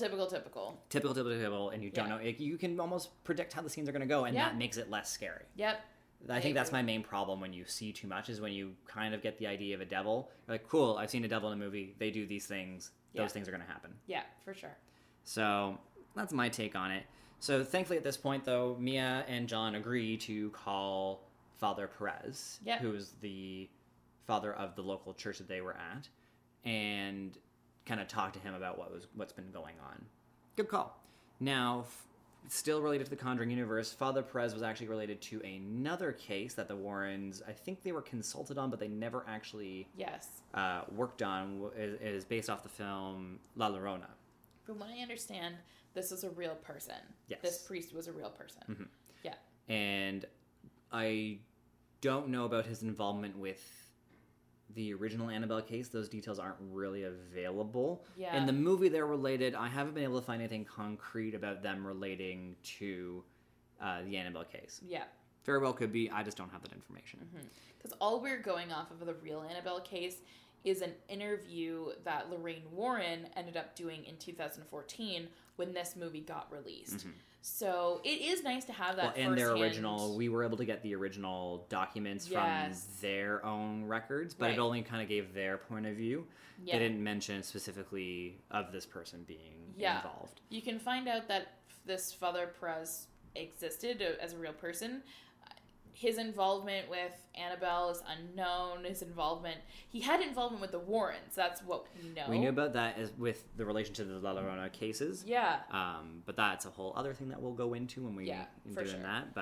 And you don't know. You can almost predict how the scenes are going to go, and that makes it less scary. Yep. I think that's my main problem when you see too much, is when you kind of get the idea of a devil. You're like, cool, I've seen a devil in a movie. They do these things. Those things are going to happen. Yeah, for sure. So that's my take on it. So thankfully at this point, though, Mia and John agree to call Father Perez, who is the father of the local church that they were at, and kind of talk to him about what's been going on. Good call. Now, still related to the Conjuring universe, Father Perez was actually related to another case that the Warrens, I think they were consulted on, but they never actually worked on. It is based off the film La Llorona. From what I understand, this is a real person. Yes. This priest was a real person. Mm-hmm. Yeah. And I don't know about his involvement with the original Annabelle case. Those details aren't really available. Yeah. In the movie, they're related. I haven't been able to find anything concrete about them relating to the Annabelle case. Yeah. Very well could be. I just don't have that information. Because all we're going off of the real Annabelle case is an interview that Lorraine Warren ended up doing in 2014 when this movie got released. So it is nice to have that. And their original, we were able to get the original documents from their own records, but it only kind of gave their point of view. They didn't mention specifically of this person being involved. You can find out that this Father Perez existed as a real person. His involvement with Annabelle is unknown. He had involvement with the Warrens. That's what we know. We knew about that as with the relation to the La Llorona cases. Yeah. But that's a whole other thing that we'll go into when we for doing sure. that. But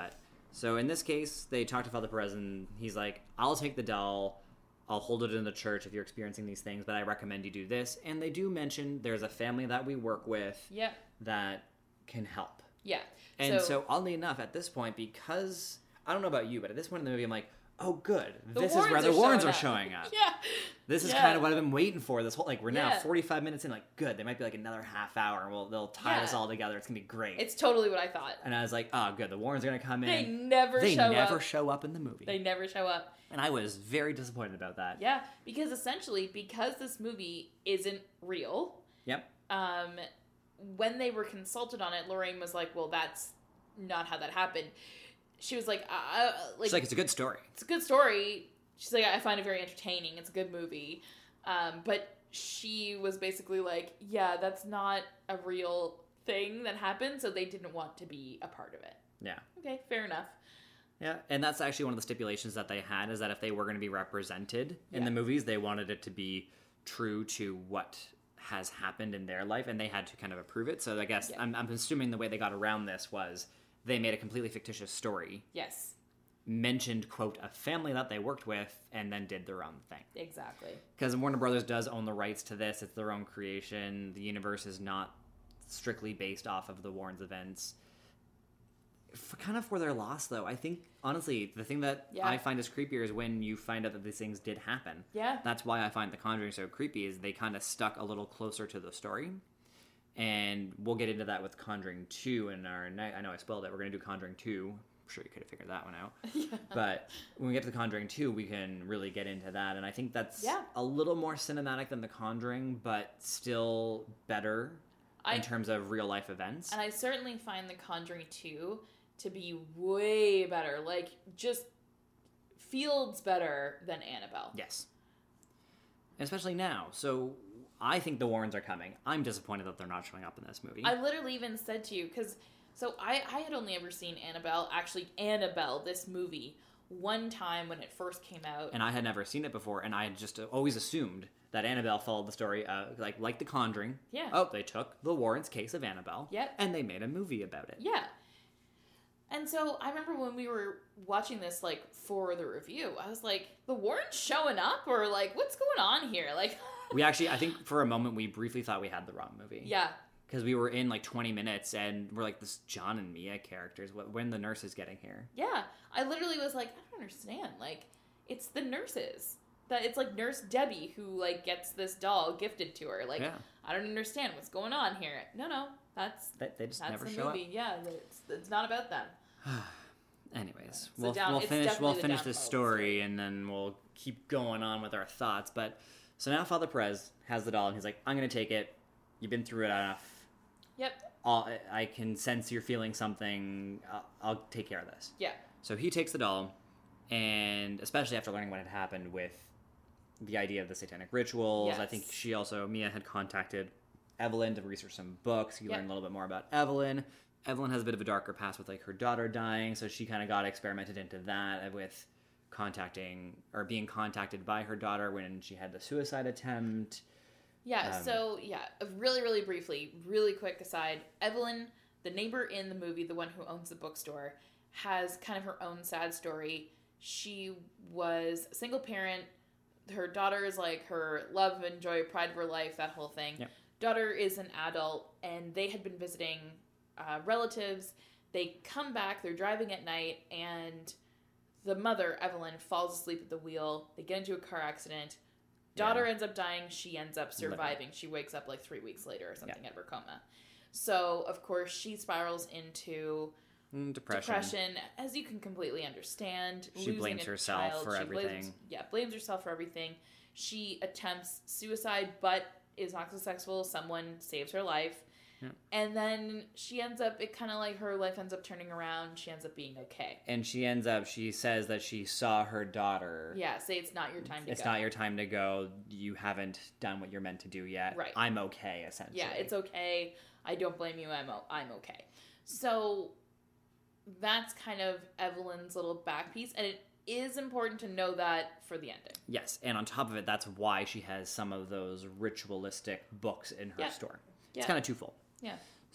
So in this case, they talk to Father Perez, and he's like, I'll take the doll. I'll hold it in the church if you're experiencing these things, but I recommend you do this. And they do mention there's a family that we work with Yep. that can help. Yeah. And so oddly enough, at this point, because I don't know about you, but at this point in the movie, I'm like, oh, good. This is where the Warrens are showing up. Yeah. This is kind of what I've been waiting for. This whole, like, we're now Yeah. 45 minutes in, like, good. They might be like another half hour, and they'll tie us all together. It's gonna be great. It's totally what I thought. And I was like, oh, good. The Warrens are gonna come in. They never show up in the movie. They never show up. And I was very disappointed about that. Yeah, because this movie isn't real. Yep. When they were consulted on it, Lorraine was like, well, that's not how that happened. She was like, She's like, it's a good story. It's a good story. She's like, I find it very entertaining. It's a good movie. But she was basically like, yeah, that's not a real thing that happened, so they didn't want to be a part of it. Yeah. Okay, fair enough. Yeah, and that's actually one of the stipulations that they had, is that if they were going to be represented in the movies, they wanted it to be true to what has happened in their life, and they had to kind of approve it. So I guess I'm assuming the way they got around this was they made a completely fictitious story. Yes. Mentioned, quote, a family that they worked with, and then did their own thing. Exactly. Because Warner Brothers does own the rights to this. It's their own creation. The universe is not strictly based off of the Warrens events. Kind of for their loss, though. I think, honestly, the thing that I find is creepier is when you find out that these things did happen. Yeah. That's why I find The Conjuring so creepy, is they kind of stuck a little closer to the story. And we'll get into that with Conjuring 2 in our night. I know I spoiled it. We're going to do Conjuring 2. I'm sure you could have figured that one out. Yeah. But when we get to The Conjuring 2, we can really get into that. And I think that's a little more cinematic than The Conjuring, but still better in terms of real-life events. And I certainly find The Conjuring 2 to be way better. Like, just fields better than Annabelle. Yes. Especially now. So I think the Warrens are coming. I'm disappointed that they're not showing up in this movie. I literally even said to you, because, so I had only ever seen Annabelle, this movie, one time when it first came out. And I had never seen it before, and I had just always assumed that Annabelle followed the story, like The Conjuring. Yeah. Oh, they took the Warrens' case of Annabelle. Yep. And they made a movie about it. Yeah. And so I remember when we were watching this, like, for the review, I was like, the Warrens showing up? Or, like, what's going on here? Like, we actually, I think for a moment, we briefly thought we had the wrong movie. Yeah. Because we were in, like, 20 minutes, and we're like, this John and Mia characters, when the nurse is getting here? Yeah. I literally was like, I don't understand. Like, it's the nurses. That it's, like, Nurse Debbie who, like, gets this doll gifted to her. Like, I don't understand what's going on here. No, that's they just that's never the show movie. up. Yeah, it's not about them. Anyways, we'll finish this story, and then we'll keep going on with our thoughts. But so now Father Perez has the doll, and he's like, I'm going to take it. You've been through it enough. Yep. I can sense you're feeling something. I'll take care of this. Yeah. So he takes the doll, and especially after learning what had happened with the idea of the satanic rituals, I think Mia had contacted Evelyn to research some books. You learn a little bit more about Evelyn. Evelyn has a bit of a darker past with, like, her daughter dying, so she kind of got experimented into that with being contacted by her daughter when she had the suicide attempt. Yeah, really, really briefly, really quick aside, Evelyn, the neighbor in the movie, the one who owns the bookstore, has kind of her own sad story. She was a single parent. Her daughter is, like, her love and joy, pride of her life, that whole thing. Yep. Daughter is an adult, and they had been visiting relatives. They come back, they're driving at night, and the mother, Evelyn, falls asleep at the wheel. They get into a car accident. Daughter ends up dying. She ends up surviving. She wakes up like 3 weeks later or something out of her coma. So, of course, she spirals into depression, as you can completely understand. She blames herself for everything. Blames herself for everything. She attempts suicide, but is not successful. Someone saves her life. Yeah. And then she ends up, her life ends up turning around. She ends up being okay. And she says that she saw her daughter. Yeah, say it's not your time to go. It's not your time to go. You haven't done what you're meant to do yet. Right. I'm okay, essentially. Yeah, it's okay. I don't blame you. I'm okay. So that's kind of Evelyn's little back piece. And it is important to know that for the ending. Yes, and on top of it, that's why she has some of those ritualistic books in her store. It's kind of twofold. Yeah.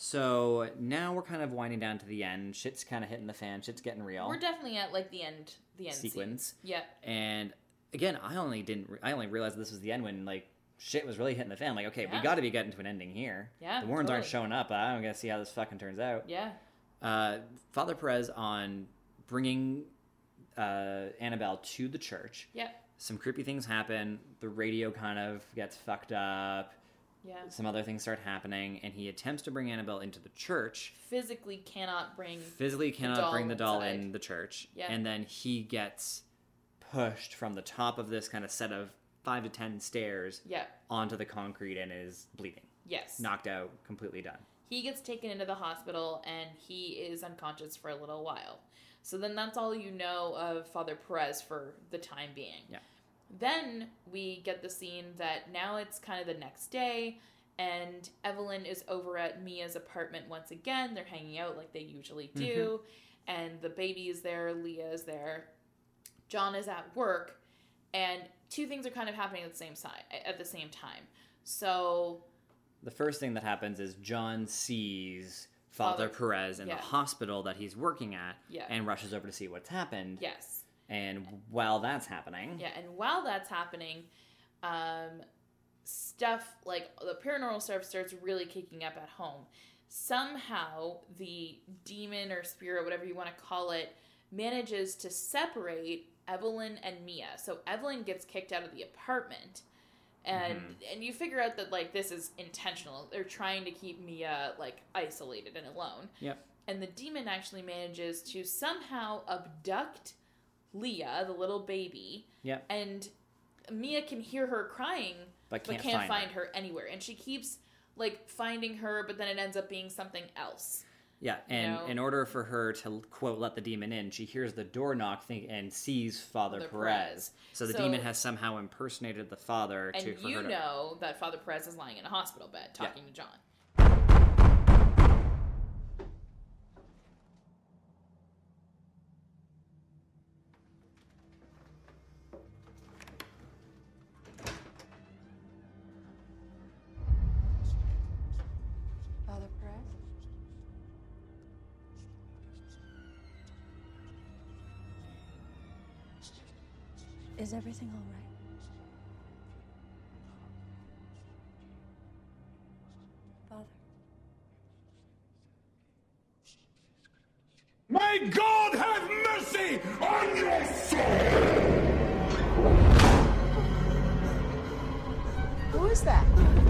So now we're kind of winding down to the end. Shit's kind of hitting the fan. Shit's getting real. We're definitely at like the end sequence. Scene. Yeah. And again, I only realized this was the end when like shit was really hitting the fan. Like, okay, we Yeah. got to be getting to an ending here. Yeah, the Warrens aren't totally. showing up. I'm gonna see how this fucking turns out. Yeah. Father Perez on bringing Annabelle to the church. Yeah. Some creepy things happen. The radio kind of gets fucked up. Yeah. Some other things start happening, and he attempts to bring Annabelle into the church. Physically cannot bring Cannot bring the doll inside. in the church. Yeah. And then he gets pushed from the top of this kind of set of 5 to 10 stairs Yeah. onto the concrete and is bleeding. Yes. Knocked out, completely done. He gets taken into the hospital and he is unconscious for a little while. So then that's all you know of Father Perez for the time being. Yeah. Then we get the scene that now it's kind of the next day and Evelyn is over at Mia's apartment once again. They're hanging out like they usually do. And the baby is there, Leah is there. John is at work and two things are kind of happening at the same time. So The first thing that happens is John sees Father Perez in yeah. the hospital that he's working at Yeah. and rushes over to see what's happened. yes. And while that's happening, Yeah, and while that's happening, stuff like the paranormal stuff starts really kicking up at home. Somehow, the demon or spirit, whatever you want to call it, manages to separate Evelyn and Mia. So Evelyn gets kicked out of the apartment, and you figure out that like this is intentional. They're trying to keep Mia like isolated and alone. Yep. And the demon actually manages to somehow abduct Leah, the little baby. Yep. And Mia can hear her crying, But but can't can't find find her anywhere. And she keeps like finding her, but then it ends up being something else. Yeah, and know? in order for her to, quote, let the demon in, she hears the door knock and sees Father Father Perez. Perez. So the So- demon has somehow impersonated the father And for you her to... know that Father Perez is lying in a hospital bed talking to John. Father Perez? Is everything all right? Father? May God have mercy on your soul! Who is that?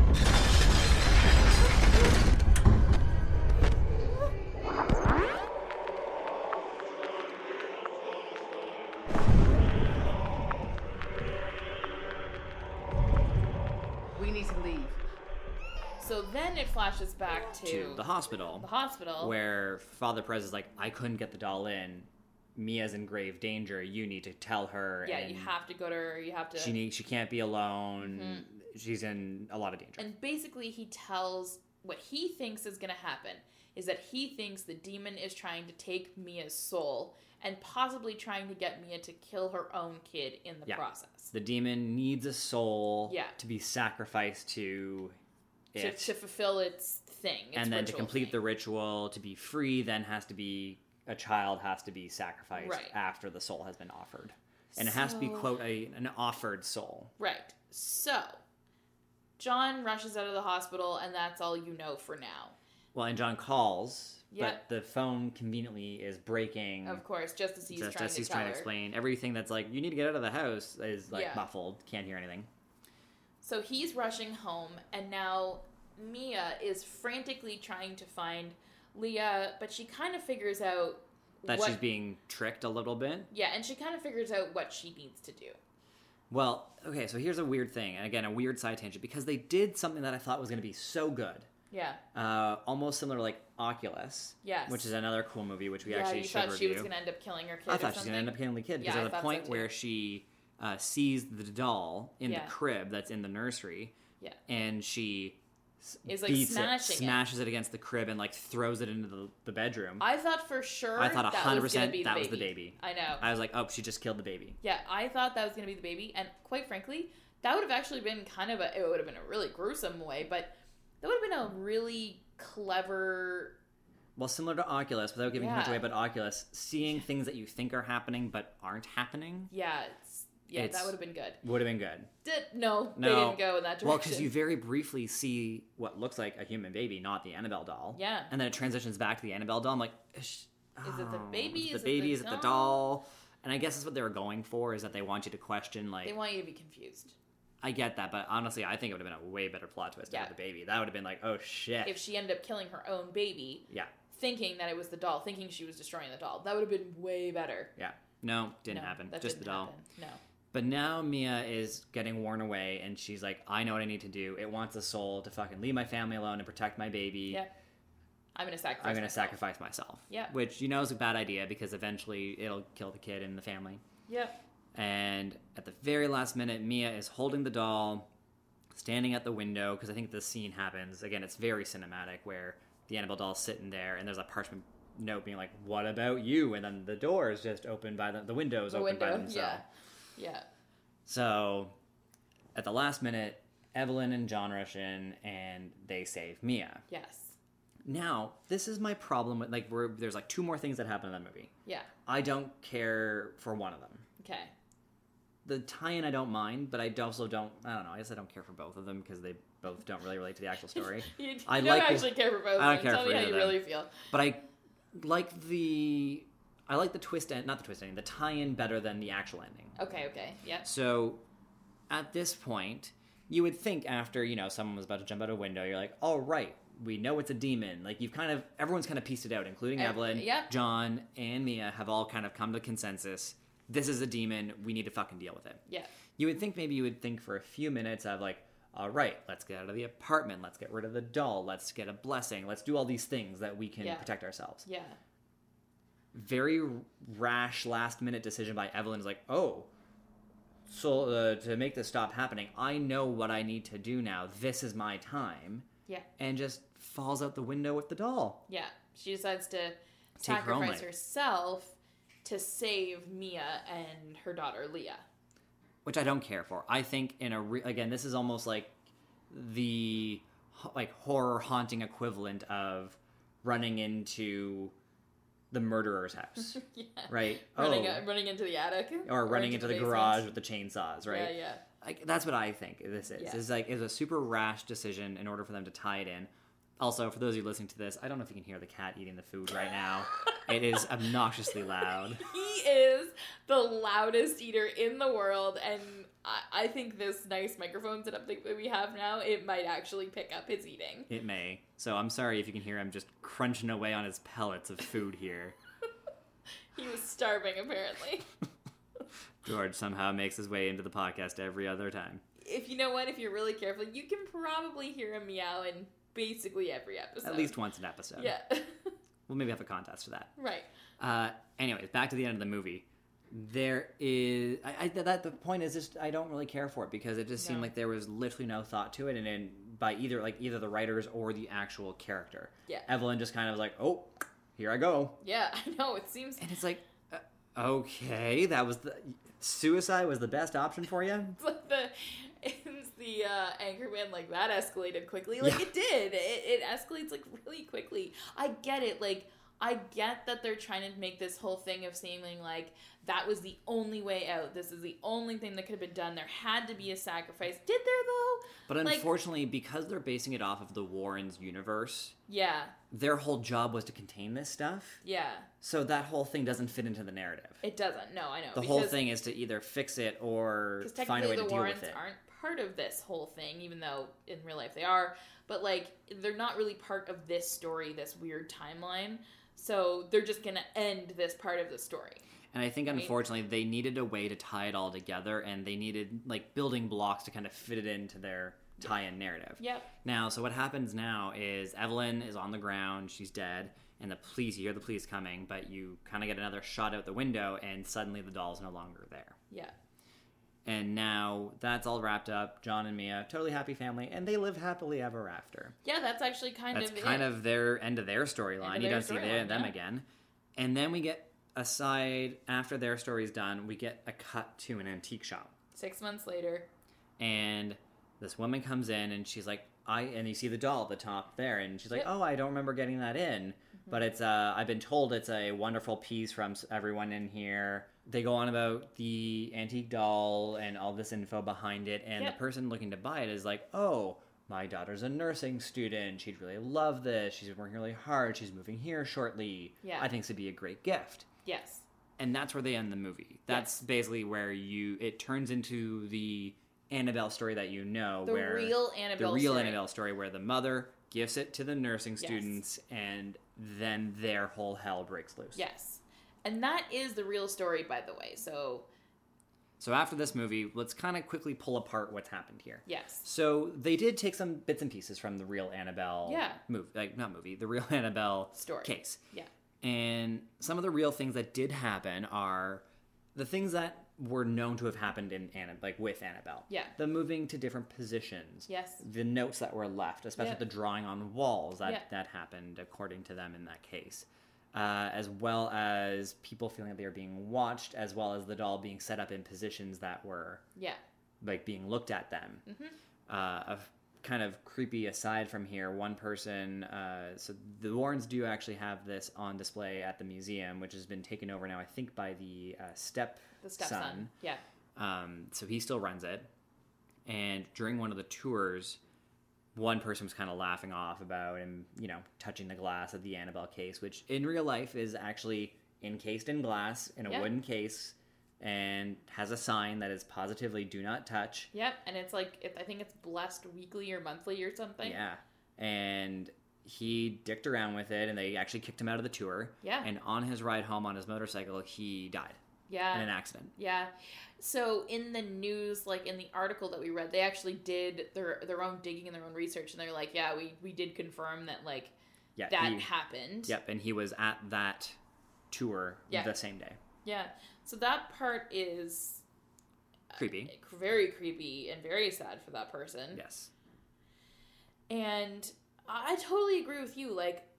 We need to leave. So then it flashes back to the hospital. the hospital. Where Father Perez is like, I couldn't get the doll in. Mia's in grave danger. You need to tell her. Yeah, and you have to go to her. You have to. She can't be alone. She's in a lot of danger. And basically, he tells what he thinks is going to happen is that he thinks the demon is trying to take Mia's soul and possibly trying to get Mia to kill her own kid in the process. The demon needs a soul Yeah. to be sacrificed to it. To fulfill its thing. Its And then to ritual complete thing. the ritual, to be free, then a child has to be sacrificed Right. after the soul has been offered. And it has to be, So- quote, an offered soul. Right. So, John rushes out of the hospital, and that's all you know for now. Well, and John calls, Yeah. but the phone conveniently is breaking. Of course, just as he's Just trying as to he's tell trying to her. explain everything that's like, you need to get out of the house is like Yeah. muffled, can't hear anything. So he's rushing home, and now Mia is frantically trying to find Leah, but she kind of figures out That what, she's being tricked a little bit. yeah, and she kind of figures out what she needs to do. Well, okay, so here's a weird thing, and again, a weird side tangent, because they did something that I thought was going to be so good. Yeah. Almost similar to like Oculus, Yes. which is another cool movie, which we Yeah, actually you should thought review. she was going to end up killing her kid I or thought she was going to end up something? killing the kid, because Yeah, I at the thought so point too. where she sees the doll in Yeah. the crib that's in the nursery, Yeah. and she Is like beats smashing it, smashes it against the crib, and like throws it into the bedroom. I thought for sure I thought that 100% was that was the baby. I know. I was like, oh, she just killed the baby. Yeah, I thought that was going to be the baby, and quite frankly, that would have actually been it would have been a really gruesome way, but that would have been a really clever. Well, similar to Oculus, without giving too much Yeah. away about Oculus, seeing things that you think are happening but aren't happening Yeah, that It's- would have been good. would have been good. No, they No. didn't go in that direction. Well, because you very briefly see what looks like a human baby, not the Annabelle doll. Yeah. And then it transitions back to the Annabelle doll. I'm like, is it the baby? Is it the baby? Is it the doll? And I guess that's what they were going for, is that they want you to question, like, They want you to be confused. I get that, but honestly, I think it would have been a way better plot twist to have Yeah. the baby. That would have been like, oh shit. If she ended up killing her own baby, Yeah. thinking that it was the doll, thinking she was destroying the doll, that would have been way better. Yeah. No, didn't No, happen. that Just the didn't doll. happen. No. But now Mia is getting worn away, and she's like, I know what I need to do. It wants a soul to fucking leave my family alone and protect my baby. Yeah. I'm gonna sacrifice. I'm going to myself. sacrifice myself. Yeah. Which, you know, is a bad idea because eventually it'll kill the kid and the family. Yep. And at the very last minute, Mia is holding the doll, standing at the window, because I think this scene happens. Again, it's very cinematic, where the Annabelle doll's sitting there, and there's a parchment note being like, what about you? And then the door is just opened by the windows open by themselves. Yeah. So, at the last minute, Evelyn and John rush in, and they save Mia. Yes. Now, this is my problem with, like, there's like 2 more things that happen in that movie. Yeah. I don't care for one of them. Okay. The tie-in I don't mind, but I also don't, I don't know, I guess I don't care for both of them because they both don't really relate to the actual story. You I don't like the- actually care for both. I don't of them. care Tell for me how either you of them. really feel. But I like the twist end, not the twist ending, the tie-in better than the actual ending. Okay. Yeah. So, at this point, you would think after, you know, someone was about to jump out a window, you're like, oh, right, we know it's a demon. Like, everyone's kind of pieced it out, including Evelyn, yep. John, and Mia have all kind of come to consensus. This is a demon. We need to fucking deal with it. Yeah. You would think for a few minutes of like, all right, let's get out of the apartment. Let's get rid of the doll. Let's get a blessing. Let's do all these things that we can Yeah. protect ourselves. Yeah. Very rash last minute decision by Evelyn is like, oh, so to make this stop happening, I know what I need to do now. This is my time. Yeah. And just falls out the window with the doll. Yeah. She decides to Take her own sacrifice life. herself to save Mia and her daughter Leah. Which I don't care for. I think again, this is almost like the horror haunting equivalent of running into the murderer's house, Yeah. right? Running into the attic. Or running into the basement. garage with the chainsaws, right? Yeah. Like, that's what I think this is. Yeah. It's a super rash decision in order for them to tie it in. Also, for those of you listening to this, I don't know if you can hear the cat eating the food right now. It is obnoxiously loud. He is the loudest eater in the world, and I think this nice microphone setup that we have now, it might actually pick up his eating. It may. So I'm sorry if you can hear him just crunching away on his pellets of food here. He was starving, apparently. George somehow makes his way into the podcast every other time. If you know what, if you're really careful, you can probably hear him meow in basically every episode. At least once an episode. Yeah. We'll maybe have a contest for that. Right. Anyways, back to the end of the movie. There is... the point is just I don't really care for it because it just seemed No. like there was literally no thought to it, and then by either the writers or the actual character. Yeah. Evelyn just kind of was like, oh, here I go. Yeah, I know, it seems... And it's like, okay, that was suicide was the best option for you? It's the Anchorman, like, that escalated quickly. Like, Yeah. it did. It escalates, like, really quickly. I get it. Like, I get that they're trying to make this whole thing of seeming like that was the only way out. This is the only thing that could have been done. There had to be a sacrifice. Did there, though? But Like- unfortunately, because they're basing it off of the Warrens universe, Yeah. their whole job was to contain this stuff. Yeah. So that whole thing doesn't fit into the narrative. It doesn't. No, I know. The whole thing is to either fix it or Because find a way technically to the deal Warrens with it. aren't part of this whole thing, even though in real life they are. But, like, they're not really part of this story, this weird timeline. So they're just going to end this part of the story. And I think, unfortunately, they needed a way to tie it all together, and they needed, like, building blocks to kind of fit it into their tie-in narrative. Yep. Now, so what happens now is Evelyn is on the ground, she's dead, and you hear the police coming, but you kind of get another shot out the window, and suddenly the doll's no longer there. Yeah. And now that's all wrapped up. John and Mia, totally happy family, and they live happily ever after. Yeah, that's actually That's kind of their end of their storyline. You their don't see storyline, them yeah. again. And then we get aside, after their story's done, we get a cut to an antique shop. 6 months later. And this woman comes in and she's like, and you see the doll at the top there, and she's like, oh, I don't remember getting that in. But it's I've been told it's a wonderful piece from everyone in here. They go on about the antique doll and all this info behind it, and the person looking to buy it is like, oh, my daughter's a nursing student. She'd really love this. She's been working really hard. She's moving here shortly. Yeah. I think this would be a great gift. Yes. And that's where they end the movie. That's basically where it turns into the Annabelle story that you know. The real Annabelle story where the mother gifts it to the nursing students, and then their whole hell breaks loose. Yes. And that is the real story, by the way. So after this movie, let's kind of quickly pull apart what's happened here. Yes. So they did take some bits and pieces from the real Annabelle the real Annabelle story case. Yeah. And some of the real things that did happen are the things that were known to have happened in with Annabelle. Yeah. The moving to different positions. Yes. The notes that were left, especially the drawing on walls that happened according to them in that case. As well as people feeling that they were being watched, as well as the doll being set up in positions that were being looked at them. A kind of creepy aside from here, one person, so the Warrens do actually have this on display at the museum, which has been taken over now, I think, by the stepson. Yeah. So he still runs it. And during one of the tours, one person was kind of laughing off about him, touching the glass of the Annabelle case, which in real life is actually encased in glass in a wooden case and has a sign that is positively do not touch. Yep, and it's I think it's blessed weekly or monthly or something. Yeah, and he dicked around with it, and they actually kicked him out of the tour. Yeah. And on his ride home on his motorcycle, he died. Yeah. In an accident. Yeah. So in the news, in the article that we read, they actually did their own digging and their own research, and they're like, yeah, we did confirm that that happened. Yep, and he was at that tour the same day. Yeah. So that part is creepy. Very creepy and very sad for that person. Yes. And I totally agree with you.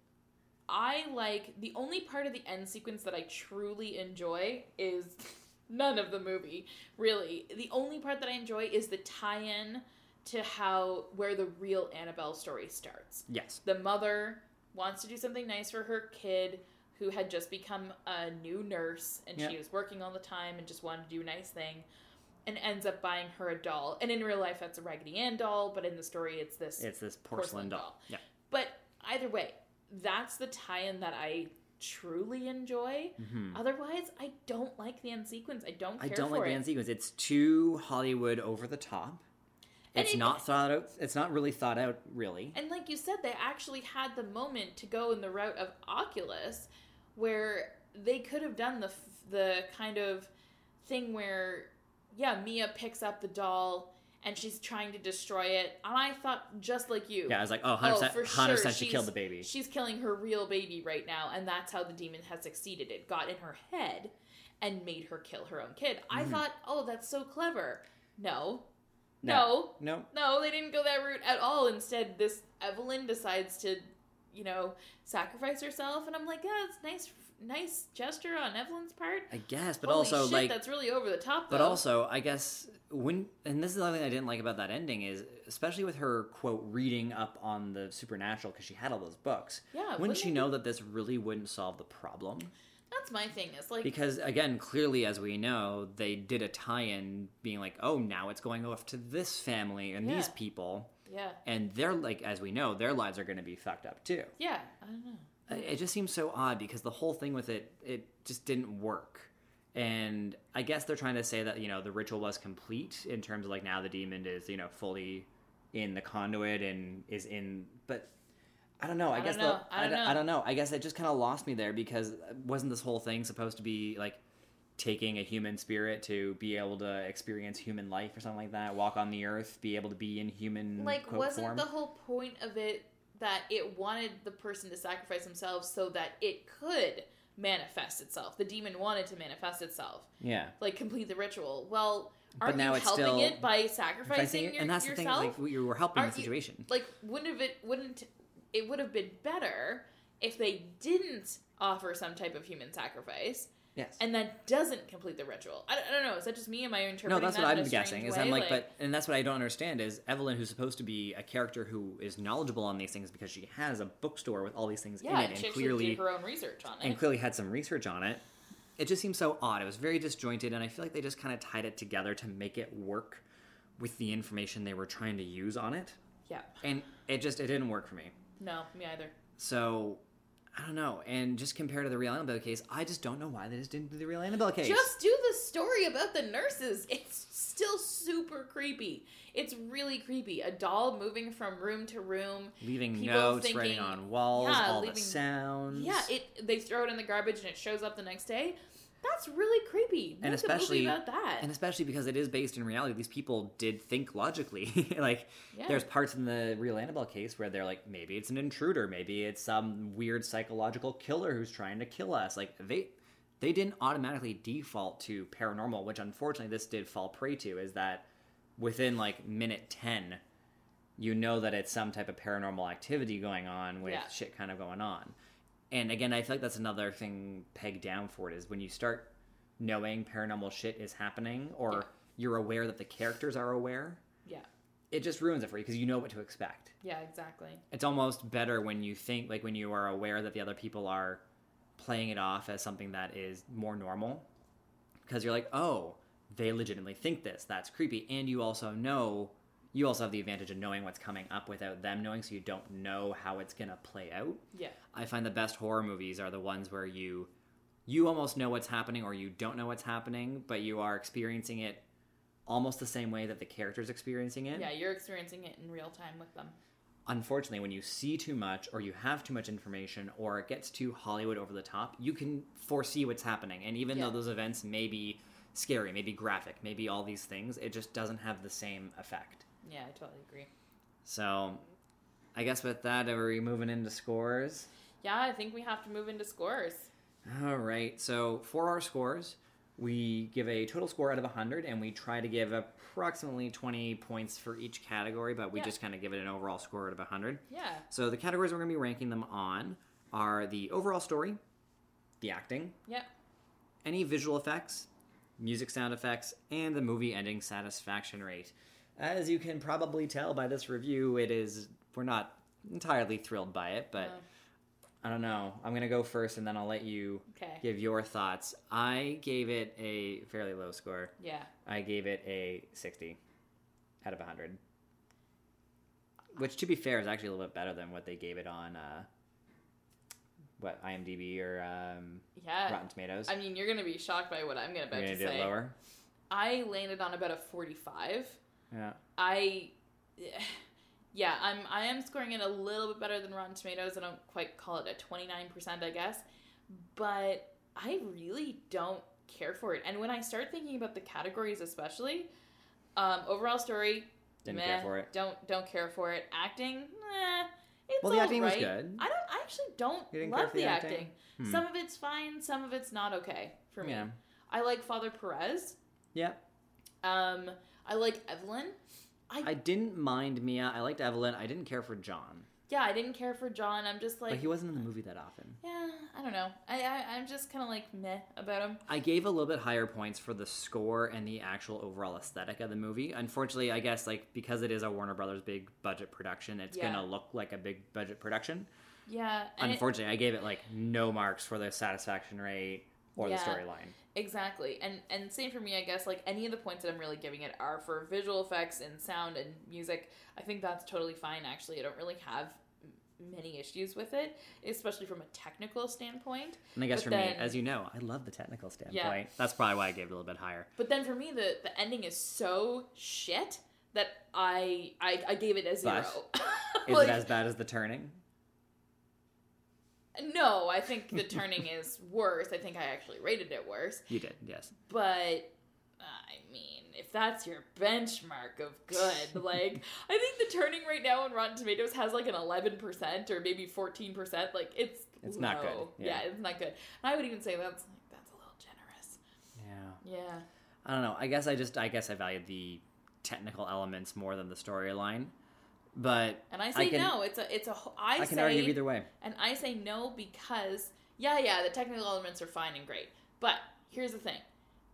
I the only part of the end sequence that I truly enjoy is none of the movie, really. The only part that I enjoy is the tie-in to where the real Annabelle story starts. Yes. The mother wants to do something nice for her kid who had just become a new nurse, and she was working all the time and just wanted to do a nice thing, and ends up buying her a doll. And in real life, that's a Raggedy Ann doll, but in the story, it's this porcelain doll. Yeah. But either way, that's the tie-in that I truly enjoy. Mm-hmm. Otherwise, I don't like the end sequence. I don't care for it. I don't like the end sequence. It's too Hollywood over the top. It's not thought out. It's not really thought out, really. And like you said, they actually had the moment to go in the route of Oculus, where they could have done the kind of thing where, Mia picks up the doll and she's trying to destroy it. And I thought, just like you. Yeah, I was like, 100%, for 100% sure, she killed the baby. She's killing her real baby right now, and that's how the demon has succeeded. It got in her head and made her kill her own kid. I thought, that's so clever. No, they didn't go that route at all. Instead, this Evelyn decides to, sacrifice herself, and I'm like, it's nice gesture on Evelyn's part. I guess, but Holy also shit, that's really over the top. Though. But also, I guess and this is the other thing I didn't like about that ending is, especially with her quote reading up on the supernatural because she had all those books. Yeah, wouldn't she know that this really wouldn't solve the problem? That's my thing. It's because again, clearly, as we know, they did a tie-in, being like, oh, now it's going off to this family and these people. Yeah. And they're as we know, their lives are going to be fucked up too. Yeah, I don't know. It just seems so odd because the whole thing with it just didn't work. And I guess they're trying to say that, the ritual was complete in terms of now the demon is, fully in the conduit and is in, but I don't know. I don't know. I guess it just kind of lost me there because wasn't this whole thing supposed to be taking a human spirit to be able to experience human life or something like that, walk on the earth, be able to be in human wasn't form? The whole point of it that it wanted the person to sacrifice themselves so that it could manifest itself? The demon wanted to manifest itself. Yeah. complete the ritual. Well, aren't now you it's helping still it by sacrificing and that's yourself? The thing, you were helping the situation. It would have been better if they didn't offer some type of human sacrifice Yes. And that doesn't complete the ritual. I don't know. Is that just me? Am I interpreting No, that's that what in I'm a guessing. strange Is I'm way? like, and that's what I don't understand is Evelyn, who's supposed to be a character who is knowledgeable on these things because she has a bookstore with all these things in yeah, it, and she and actually did her own research on it. and clearly had some research on it. It just seems so odd. It was very disjointed, and I feel like they just kind of tied it together to make it work with the information they were trying to use on it. Yeah. And it didn't work for me. No, me either. So, I don't know. And just compared to the real Annabelle case, I just don't know why they just didn't do the real Annabelle case. Just do the story about the nurses. It's still super creepy. It's really creepy. A doll moving from room to room. Leaving people notes, thinking- writing on walls, yeah, all leaving- the sounds. Yeah, they throw it in the garbage and it shows up the next day. That's really creepy. Make And especially a movie about that. And especially because it is based in reality, these people did think logically. Like, Yeah. there's parts in the real Annabelle case where they're like, maybe it's an intruder, maybe it's some weird psychological killer who's trying to kill us. Like, they didn't automatically default to paranormal, which unfortunately this did fall prey to, is that within like minute 10, you know that it's some type of paranormal activity going on with Yeah. shit kind of going on. And again, I feel like that's another thing pegged down for it, is when you start knowing paranormal shit is happening, or Yeah. you're aware that the characters are aware, yeah. it just ruins it for you because you know what to expect. Yeah, exactly. It's almost better when you think, like when you are aware that the other people are playing it off as something that is more normal, because you're like, oh, they legitimately think this. That's creepy. And you also have the advantage of knowing what's coming up without them knowing, so you don't know how it's going to play out. Yeah. I find the best horror movies are the ones where you almost know what's happening, or you don't know what's happening, but you are experiencing it almost the same way that the character's experiencing it. Yeah, you're experiencing it in real time with them. Unfortunately, when you see too much, or you have too much information, or it gets too Hollywood over the top, you can foresee what's happening. And even though those events may be scary, maybe graphic, maybe all these things, it just doesn't have the same effect. Yeah, I totally agree. So, I guess with that, are we moving into scores? Yeah, I think we have to move into scores. All right. So, for our scores, we give a total score out of 100, and we try to give approximately 20 points for each category, but we just kind of give it an overall score out of 100. Yeah. So, the categories we're going to be ranking them on are the overall story, the acting, Yep. any visual effects, music sound effects, and the movie ending satisfaction rate. As you can probably tell by this review, we're not entirely thrilled by it, but I don't know. I'm going to go first, and then I'll let you give your thoughts. I gave it a fairly low score. Yeah. I gave it a 60 out of 100. Which, to be fair, is actually a little bit better than what they gave it on, IMDb or Rotten Tomatoes. I mean, you're going to be shocked by what I'm going to You're say. going to do it lower? I landed on about a 45. Yeah. I am scoring it a little bit better than Rotten Tomatoes. I don't quite call it a 29%, I guess. But I really don't care for it. And when I start thinking about the categories especially, overall story, Didn't care for it. Don't care for it. Acting, it's Well, the acting was alright. good. I actually don't You didn't care love for the the acting? acting. Some of it's fine, some of it's not okay for me. Yeah. I like Father Perez. Yeah. I like Evelyn. I didn't mind Mia. I liked Evelyn. I didn't care for John. Yeah, I didn't care for John. I'm just like... But he wasn't in the movie that often. Yeah, I don't know. I'm just kind of like meh about him. I gave a little bit higher points for the score and the actual overall aesthetic of the movie. Unfortunately, I guess because it is a Warner Brothers big budget production, it's going to look like a big budget production. Yeah. And Unfortunately, I gave it no marks for the satisfaction rate or the storyline. Exactly. And same for me, I guess. Any of the points that I'm really giving it are for visual effects and sound and music. I think that's totally fine, actually. I don't really have many issues with it, especially from a technical standpoint. And I guess me, as you know, I love the technical standpoint. Yeah. That's probably why I gave it a little bit higher. But then for me, the ending is so shit that I gave it a 0. Is it as bad as the turning? No, I think the turning is worse. I think I actually rated it worse. You did, yes. But, I mean, if that's your benchmark of good, I think the turning right now on Rotten Tomatoes has an 11% or maybe 14%. It's low. Not good. Yeah, it's not good. And I would even say that's a little generous. Yeah. Yeah. I don't know. I guess I valued the technical elements more than the storyline. But and I say no. I can argue either way. And I say no because the technical elements are fine and great, But here's the thing.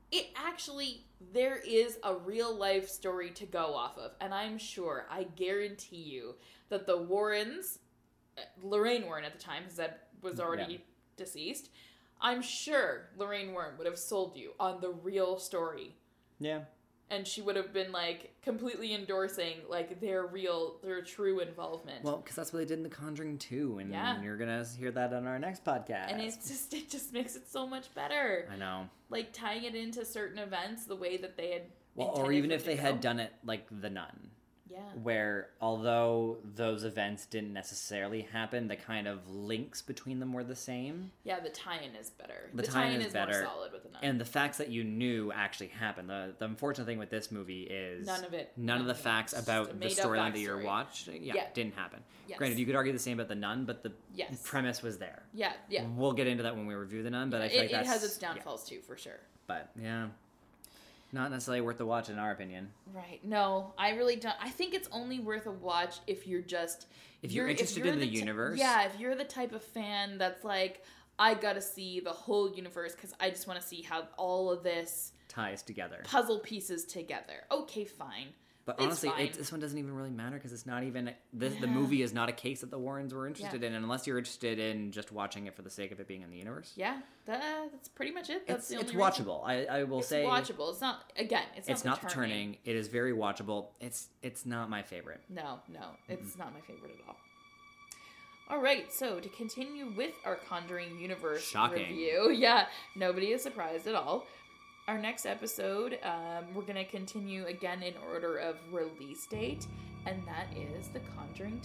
There is a real life story to go off of. And I'm sure, I guarantee you, that the Warrens, Lorraine Warren at the time, was already deceased. I'm sure Lorraine Warren would have sold you on the real story. Yeah. And she would have been, like, completely endorsing, like, their true involvement. Well, because that's what they did in The Conjuring 2, and you're going to hear that on our next podcast. And it just makes it so much better. I know. Like, tying it into certain events the way that they had or even if they had done it like The Nun. Yeah. Where, although those events didn't necessarily happen, the kind of links between them were the same. Yeah, the tie-in is better. The tie-in is better. More solid with The Nun. And the facts that you knew actually happened. The unfortunate thing with this movie is... None of the facts about the storyline that you're watching didn't happen. Yes. Granted, you could argue the same about The Nun, but the premise was there. Yeah. We'll get into that when we review The Nun, but I feel like it has its downfalls too, for sure. But, yeah... Not necessarily worth the watch, in our opinion. Right. No, I really don't. I think it's only worth a watch if you're just... If you're interested in the universe. Yeah, if you're the type of fan that's like, I gotta see the whole universe because I just want to see how all of this... ties together. Puzzle pieces together. Okay, fine. But honestly, this one doesn't even really matter because it's not even... The movie is not a case that the Warrens were interested in, unless you're interested in just watching it for the sake of it being in the universe. Yeah, that's pretty much it. That's it's watchable. I will say... It's watchable. It's not... Again, it's not The Turning. It is very watchable. It's not my favorite. No. It's not my favorite at all. All right, so to continue with our Conjuring Universe review... Yeah, nobody is surprised at all. Our next episode, we're going to continue again in order of release date, and that is The Conjuring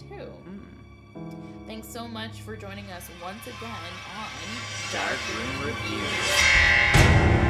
2. Thanks so much for joining us once again on Dark Room Reviews.